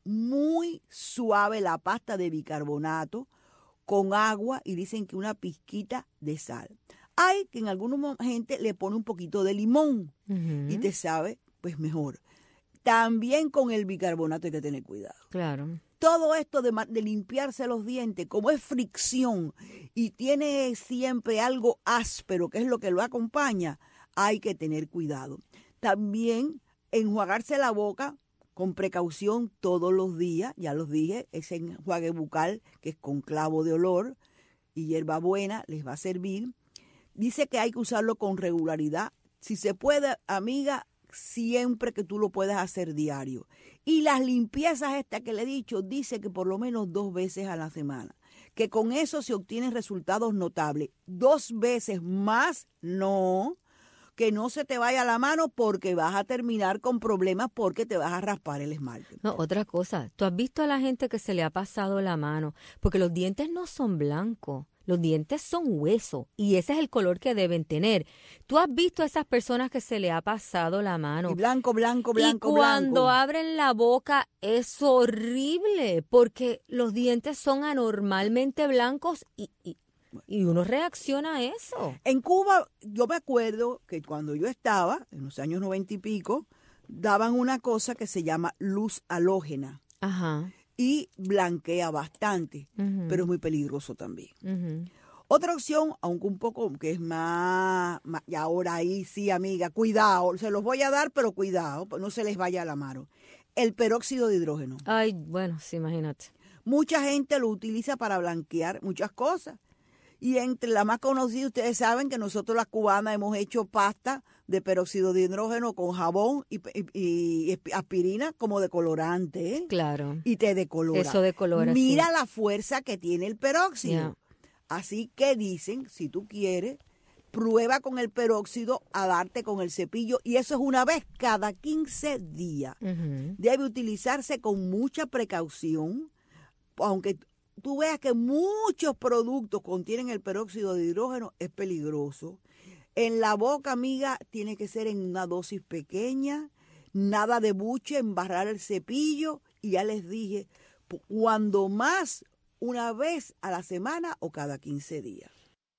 muy suave la pasta de bicarbonato con agua y dicen que una pizquita de sal. Hay que en algunos gente le pone un poquito de limón uh-huh. y te sabe pues mejor. También con el bicarbonato hay que tener cuidado. Claro. Todo esto de, de limpiarse los dientes, como es fricción y tiene siempre algo áspero, que es lo que lo acompaña, hay que tener cuidado. También enjuagarse la boca con precaución todos los días, ya los dije, ese enjuague bucal que es con clavo de olor y hierbabuena les va a servir. Dice que hay que usarlo con regularidad. Si se puede, amiga, siempre que tú lo puedas hacer diario. Y las limpiezas estas que le he dicho, dice que por lo menos dos veces a la semana. Que con eso se obtienen resultados notables. Dos veces más, no. Que no se te vaya la mano porque vas a terminar con problemas porque te vas a raspar el esmalte. No, otra cosa, tú has visto a la gente que se le ha pasado la mano, porque los dientes no son blancos. Los dientes son hueso y ese es el color que deben tener. Tú has visto a esas personas que se le ha pasado la mano. Y blanco, blanco, blanco, y cuando blanco. abren la boca es horrible porque los dientes son anormalmente blancos y, y, y uno reacciona a eso. En Cuba, yo me acuerdo que cuando yo estaba, en los años noventa y pico, daban una cosa que se llama luz halógena. Ajá. Y blanquea bastante, uh-huh. pero es muy peligroso también. Uh-huh. Otra opción, aunque un poco que es más, más, y ahora ahí sí, amiga, cuidado, se los voy a dar, pero cuidado, no se les vaya la mano. El peróxido de hidrógeno. Ay, bueno, sí, imagínate. Mucha gente lo utiliza para blanquear muchas cosas. Y entre la más conocida, ustedes saben que nosotros las cubanas hemos hecho pasta de peróxido de hidrógeno con jabón y, y, y aspirina como decolorante. ¿eh? Claro. Y te decolora. Eso decolora, Mira sí. la fuerza que tiene el peróxido. Yeah. Así que dicen, si tú quieres, prueba con el peróxido a darte con el cepillo. Y eso es una vez cada quince días. Uh-huh. Debe utilizarse con mucha precaución, aunque tú veas que muchos productos contienen el peróxido de hidrógeno, es peligroso. En la boca, amiga, tiene que ser en una dosis pequeña, nada de buche, embarrar el cepillo. Y ya les dije, cuando más, una vez a la semana o cada quince días.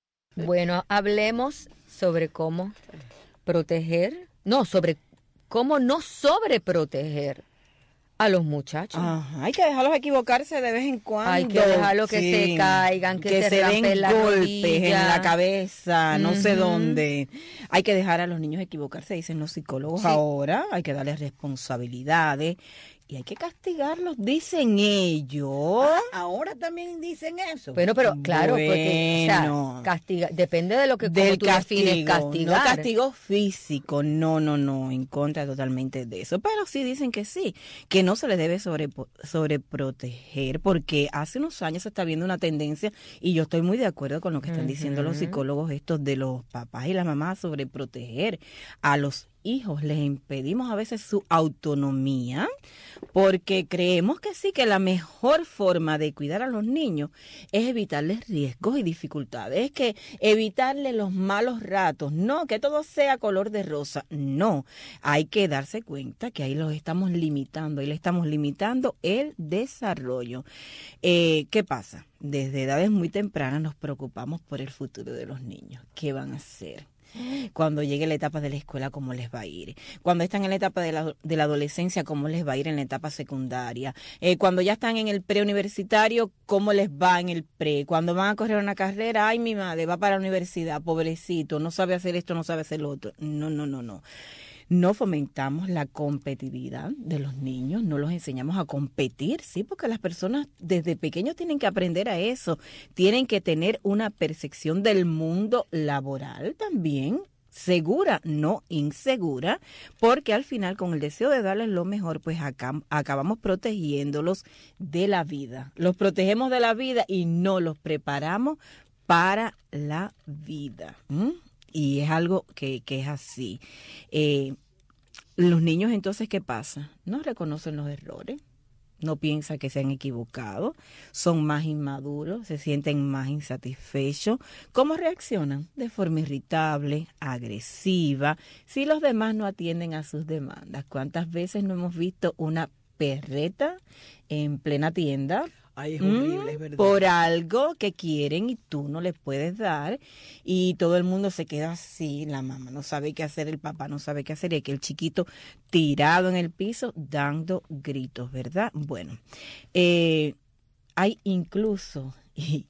Bueno, hablemos sobre cómo proteger, no, sobre cómo no sobreproteger a los muchachos. Ajá, hay que dejarlos equivocarse de vez en cuando. Hay que dejarlos que sí, se caigan, que, que se, se rampen den la golpes rodilla. en la cabeza, no uh-huh. sé dónde. Hay que dejar a los niños equivocarse, dicen los psicólogos sí. ahora. Hay que darles responsabilidades y hay que castigarlos, dicen ellos. Ah, ahora también dicen eso. Bueno, pero claro, bueno, porque o sea, castiga, depende de lo que como tú castigo, defines castigar. No castigo físico, no, no, no, en contra totalmente de eso. Pero sí dicen que sí, que no se les debe sobre, sobreproteger, porque hace unos años se está viendo una tendencia, y yo estoy muy de acuerdo con lo que están uh-huh. diciendo los psicólogos estos de los papás y las mamás, sobre proteger a los hijos. Les impedimos a veces su autonomía porque creemos que sí, que la mejor forma de cuidar a los niños es evitarles riesgos y dificultades, es que evitarles los malos ratos, no que todo sea color de rosa, no, hay que darse cuenta que ahí los estamos limitando, ahí le estamos limitando el desarrollo. Eh, ¿qué pasa? Desde edades muy tempranas nos preocupamos por el futuro de los niños. ¿Qué van a hacer? Cuando llegue la etapa de la escuela, ¿cómo les va a ir? Cuando están en la etapa de la, de la adolescencia, ¿cómo les va a ir en la etapa secundaria? Eh, cuando ya están en el preuniversitario, ¿cómo les va en el pre? Cuando van a correr una carrera, ay, mi madre, va para la universidad, pobrecito, no sabe hacer esto, no sabe hacer lo otro. No, no, no, no. No fomentamos la competitividad de los niños, no los enseñamos a competir, sí, porque las personas desde pequeños tienen que aprender a eso, tienen que tener una percepción del mundo laboral también, segura, no insegura, porque al final con el deseo de darles lo mejor, pues acá, acabamos protegiéndolos de la vida. Los protegemos de la vida y no los preparamos para la vida. ¿Mm? Y es algo que, que es así. Eh, los niños entonces, ¿qué pasa? No reconocen los errores, no piensan que se han equivocado, son más inmaduros, se sienten más insatisfechos. ¿Cómo reaccionan? De forma irritable, agresiva, si los demás no atienden a sus demandas. ¿Cuántas veces no hemos visto una perreta en plena tienda? Ay, es horrible, es verdad. Por algo que quieren y tú no les puedes dar y todo el mundo se queda así, la mamá no sabe qué hacer, el papá no sabe qué hacer y que el chiquito tirado en el piso dando gritos, ¿verdad? Bueno, eh, hay incluso, y,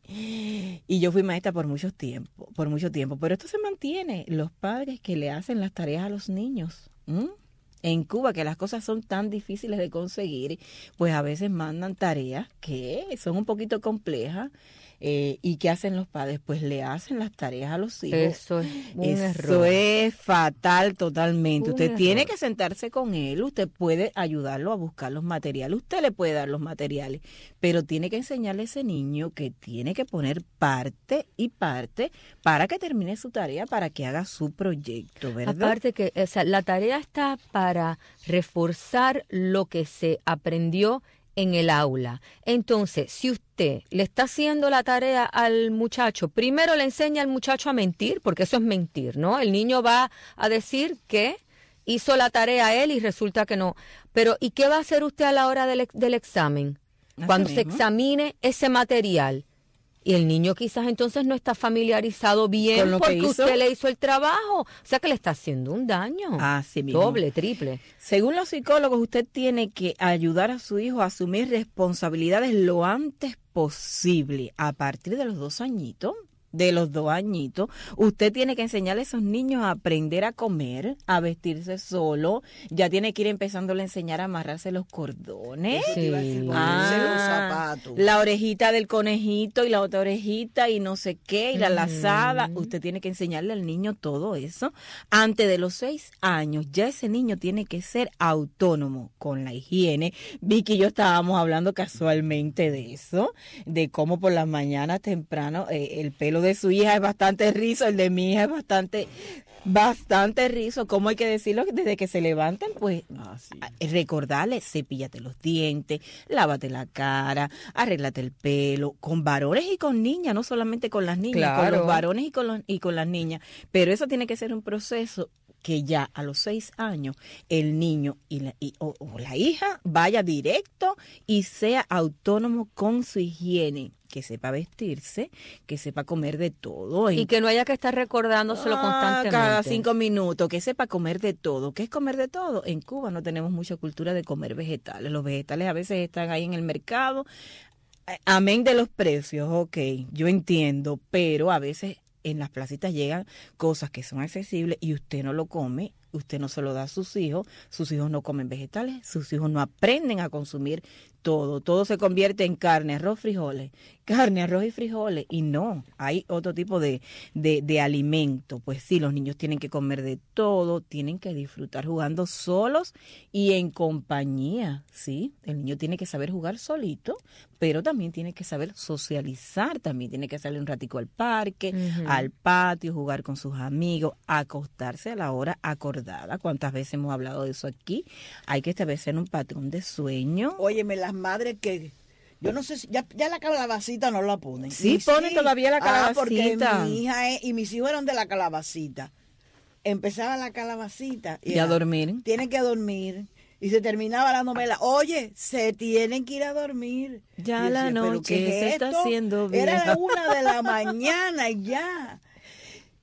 y yo fui maestra por mucho tiempo, por mucho tiempo, pero esto se mantiene, los padres que le hacen las tareas a los niños, ¿m? En Cuba, que las cosas son tan difíciles de conseguir, pues a veces mandan tareas que son un poquito complejas. Eh, ¿Y qué hacen los padres? Pues le hacen las tareas a los hijos. Eso es un Eso error. es fatal totalmente. Un Usted error. tiene que sentarse con él, usted puede ayudarlo a buscar los materiales, usted le puede dar los materiales, pero tiene que enseñarle a ese niño que tiene que poner parte y parte para que termine su tarea, para que haga su proyecto, ¿verdad? Aparte que o sea, la tarea está para reforzar lo que se aprendió en el aula. Entonces, si usted le está haciendo la tarea al muchacho, primero le enseña al muchacho a mentir, porque eso es mentir, ¿no? El niño va a decir que hizo la tarea él y resulta que no. Pero, ¿y qué va a hacer usted a la hora del, del examen? Así Cuando se mismo. examine ese material. Y el niño quizás entonces no está familiarizado bien ¿Con lo que porque hizo? usted le hizo el trabajo. O sea que le está haciendo un daño. Así mismo. Doble, triple. Según los psicólogos, usted tiene que ayudar a su hijo a asumir responsabilidades lo antes posible. A partir de los dos añitos, de los dos añitos, usted tiene que enseñarle a esos niños a aprender a comer, a vestirse solo. Ya tiene que ir empezándole a enseñar a amarrarse los cordones. Eso te iba a decir, Sí. ponerse los Ah, zapatos. la orejita del conejito y la otra orejita y no sé qué, y la lazada. Usted tiene que enseñarle al niño todo eso. Antes de los seis años, ya ese niño tiene que ser autónomo con la higiene. Vicky y yo estábamos hablando casualmente de eso, de cómo por las mañanas temprano eh, el pelo de su hija es bastante rizo, el de mi hija es bastante... Bastante rizo, ¿cómo hay que decirlo? Desde que se levanten, pues Ah, sí. recordarles, cepíllate los dientes, lávate la cara, arréglate el pelo, con varones y con niñas, no solamente con las niñas, con Claro. los varones y con, los, y con las niñas. Pero eso tiene que ser un proceso que ya a los seis años el niño y la, y, o, o la hija vaya directo y sea autónomo con su higiene, que sepa vestirse, que sepa comer de todo. Y que no haya que estar recordándoselo Ah, constantemente. cada cinco minutos, que sepa comer de todo. ¿Qué es comer de todo? En Cuba no tenemos mucha cultura de comer vegetales. Los vegetales a veces están ahí en el mercado. Eh, Amén de los precios, ok, yo entiendo, pero a veces en las placitas llegan cosas que son accesibles y usted no lo come, usted no se lo da a sus hijos, sus hijos no comen vegetales, sus hijos no aprenden a consumir todo, todo se convierte en carne, arroz, frijoles, carne, arroz y frijoles, y no, hay otro tipo de, de, de alimento. Pues sí, los niños tienen que comer de todo, tienen que disfrutar jugando solos y en compañía, ¿sí? El niño tiene que saber jugar solito, pero también tiene que saber socializar, también tiene que salir un ratico al parque, Ujú. al patio, jugar con sus amigos, acostarse a la hora acordada. ¿Cuántas veces hemos hablado de eso aquí? Hay que establecer un patrón de sueño. Óyeme, las madres que... Yo no sé si... Ya, ya la calabacita no la ponen. Sí, Mis ponen hijos- todavía la Ah, porque calabacita. mi hija es- y mis hijos eran de la calabacita. Empezaba la calabacita. Y a dormir. Tienen que dormir. Y se terminaba la novela. Oye, se tienen que ir a dormir. Ya Y yo la decía, ¿pero noche qué es se está esto? haciendo Era vieja. la una de la mañana y ya.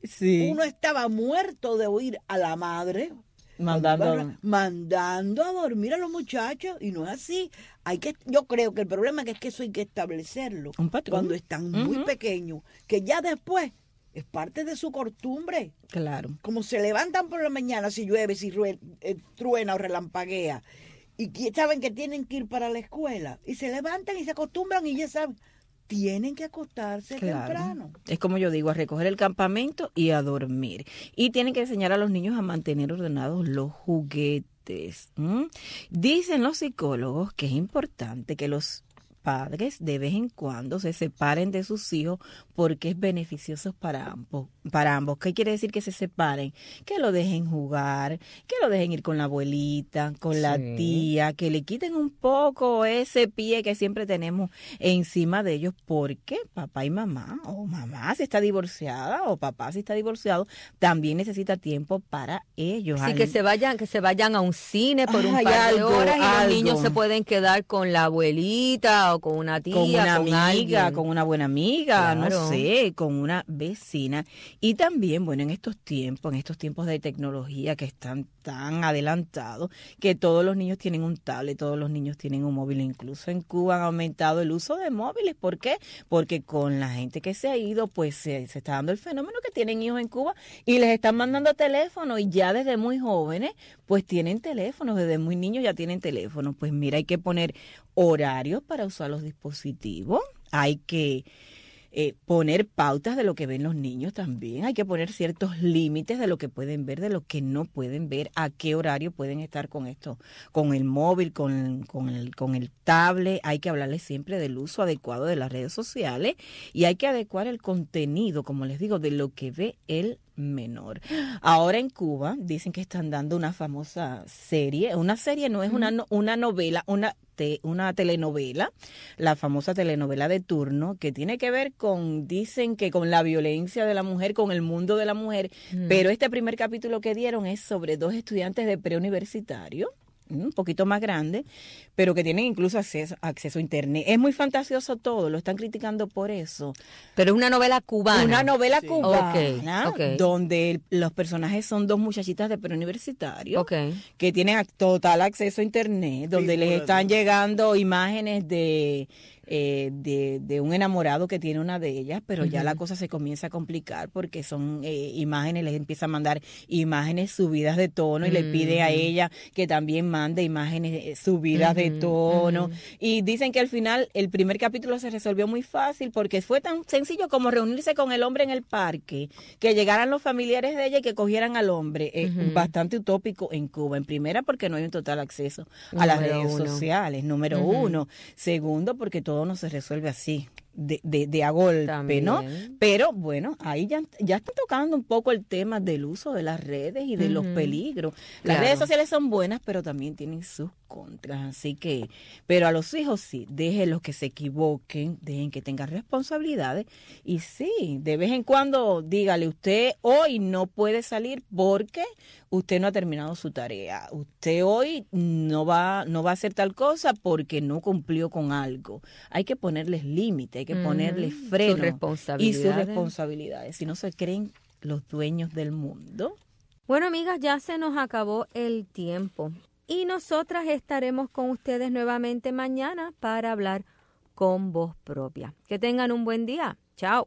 Sí. Uno estaba muerto de oír a la madre mandando mandando a dormir a los muchachos, y no es así. Hay que, yo creo que el problema es que eso hay que establecerlo un patrón cuando están muy uh-huh. pequeños, que ya después es parte de su costumbre. Claro. Como se levantan por la mañana, si llueve, si rue, eh, truena o relampaguea, y que saben que tienen que ir para la escuela, y se levantan y se acostumbran y ya saben, tienen que acostarse claro. temprano. Es como yo digo, a recoger el campamento y a dormir. Y tienen que enseñar a los niños a mantener ordenados los juguetes. ¿Mm? Dicen los psicólogos que es importante que los padres de vez en cuando se separen de sus hijos porque es beneficioso para ambos. Para ambos. ¿Qué quiere decir que se separen? Que lo dejen jugar, que lo dejen ir con la abuelita, con sí. la tía, que le quiten un poco ese pie que siempre tenemos encima de ellos, porque papá y mamá, o mamá si está divorciada, o papá si está divorciado, también necesita tiempo para ellos. Sí, que se vayan, que se vayan a un cine por un Ay, par de algo, horas y algo. los niños se pueden quedar con la abuelita o con una tía, con una con amiga, alguien. con una buena amiga, Claro. no sé, con una vecina. Y también, bueno, en estos tiempos, en estos tiempos de tecnología que están tan adelantados, que todos los niños tienen un tablet, todos los niños tienen un móvil, incluso en Cuba han aumentado el uso de móviles. ¿Por qué? Porque con la gente que se ha ido, pues se, se está dando el fenómeno que tienen hijos en Cuba y les están mandando teléfonos, y ya desde muy jóvenes, pues tienen teléfonos, desde muy niños ya tienen teléfonos. Pues mira, hay que poner horarios para usar los dispositivos, hay que Eh, poner pautas de lo que ven los niños también, hay que poner ciertos límites de lo que pueden ver, de lo que no pueden ver, a qué horario pueden estar con esto, con el móvil, con, con, el, con el tablet. Hay que hablarles siempre del uso adecuado de las redes sociales y hay que adecuar el contenido, como les digo, de lo que ve el menor. Ahora en Cuba dicen que están dando una famosa serie, una serie no es una, no, una novela, una te, una telenovela, la famosa telenovela de turno, que tiene que ver con, dicen que con la violencia de la mujer, con el mundo de la mujer, mm. pero este primer capítulo que dieron es sobre dos estudiantes de preuniversitario, un poquito más grande, pero que tienen incluso acceso, acceso a internet. Es muy fantasioso todo, lo están criticando por eso. Pero es una novela cubana. Una novela sí. cubana, okay, okay. donde el, los personajes son dos muchachitas de preuniversitario okay. que tienen total acceso a internet, donde sí, les bueno. están llegando imágenes de... Eh, de, de un enamorado que tiene una de ellas, pero uh-huh. ya la cosa se comienza a complicar porque son eh, imágenes, les empieza a mandar imágenes subidas de tono uh-huh. y le pide a ella que también mande imágenes subidas uh-huh. de tono uh-huh. y dicen que al final el primer capítulo se resolvió muy fácil porque fue tan sencillo como reunirse con el hombre en el parque, que llegaran los familiares de ella y que cogieran al hombre. Es uh-huh. bastante utópico en Cuba, en primera porque no hay un total acceso a número las redes uno. sociales, número uh-huh. uno, segundo porque todo no se resuelve así, de, de, de a golpe, también. ¿no? Pero bueno, ahí ya, ya están tocando un poco el tema del uso de las redes y de uh-huh. los peligros. Las claro. redes sociales son buenas, pero también tienen sus contras, así que, pero a los hijos sí, déjenlos que se equivoquen, dejen que tengan responsabilidades y sí, de vez en cuando dígale, usted hoy no puede salir porque usted no ha terminado su tarea, usted hoy no va, no va a hacer tal cosa porque no cumplió con algo. Hay que ponerles límites, hay que mm, ponerles freno sus responsabilidades. y sus responsabilidades, si no se creen los dueños del mundo. Bueno, amigas, ya se nos acabó el tiempo. Y nosotras estaremos con ustedes nuevamente mañana para hablar con voz propia. Que tengan un buen día. Chao.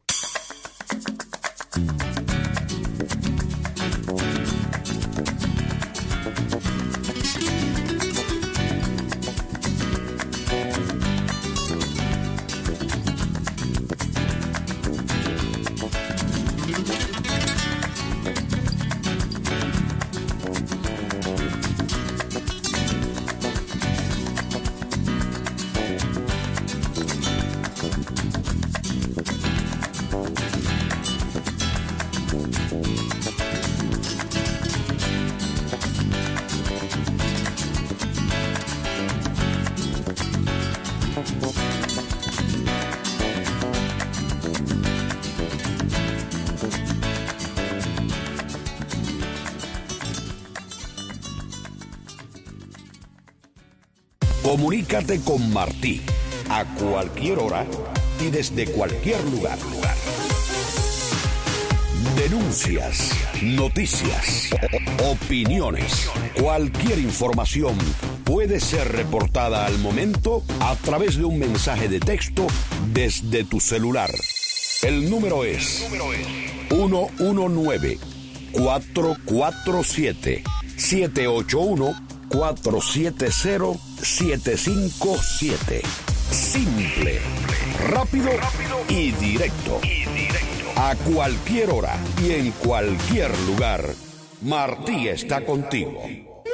Comunícate con Martí a cualquier hora y desde cualquier lugar. denuncias, noticias, o- opiniones. Cualquier información puede ser reportada al momento a través de un mensaje de texto desde tu celular. El número es uno uno nueve, cuatro cuatro siete, siete ocho uno, cuatro siete cero, siete cinco siete. Simple, rápido y directo. A cualquier hora y en cualquier lugar, Martí está contigo.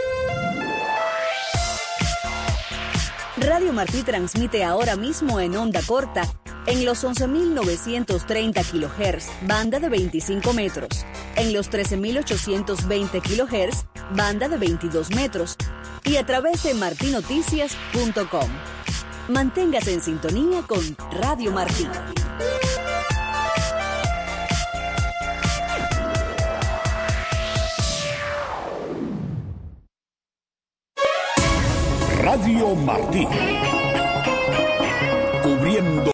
Radio Martí transmite ahora mismo en onda corta en los once mil novecientos treinta kilohertz, banda de veinticinco metros, en los trece mil ochocientos veinte kilohertz, banda de veintidós metros, y a través de marti noticias punto com. Manténgase en sintonía con Radio Martí. Radio Martí. Cubriendo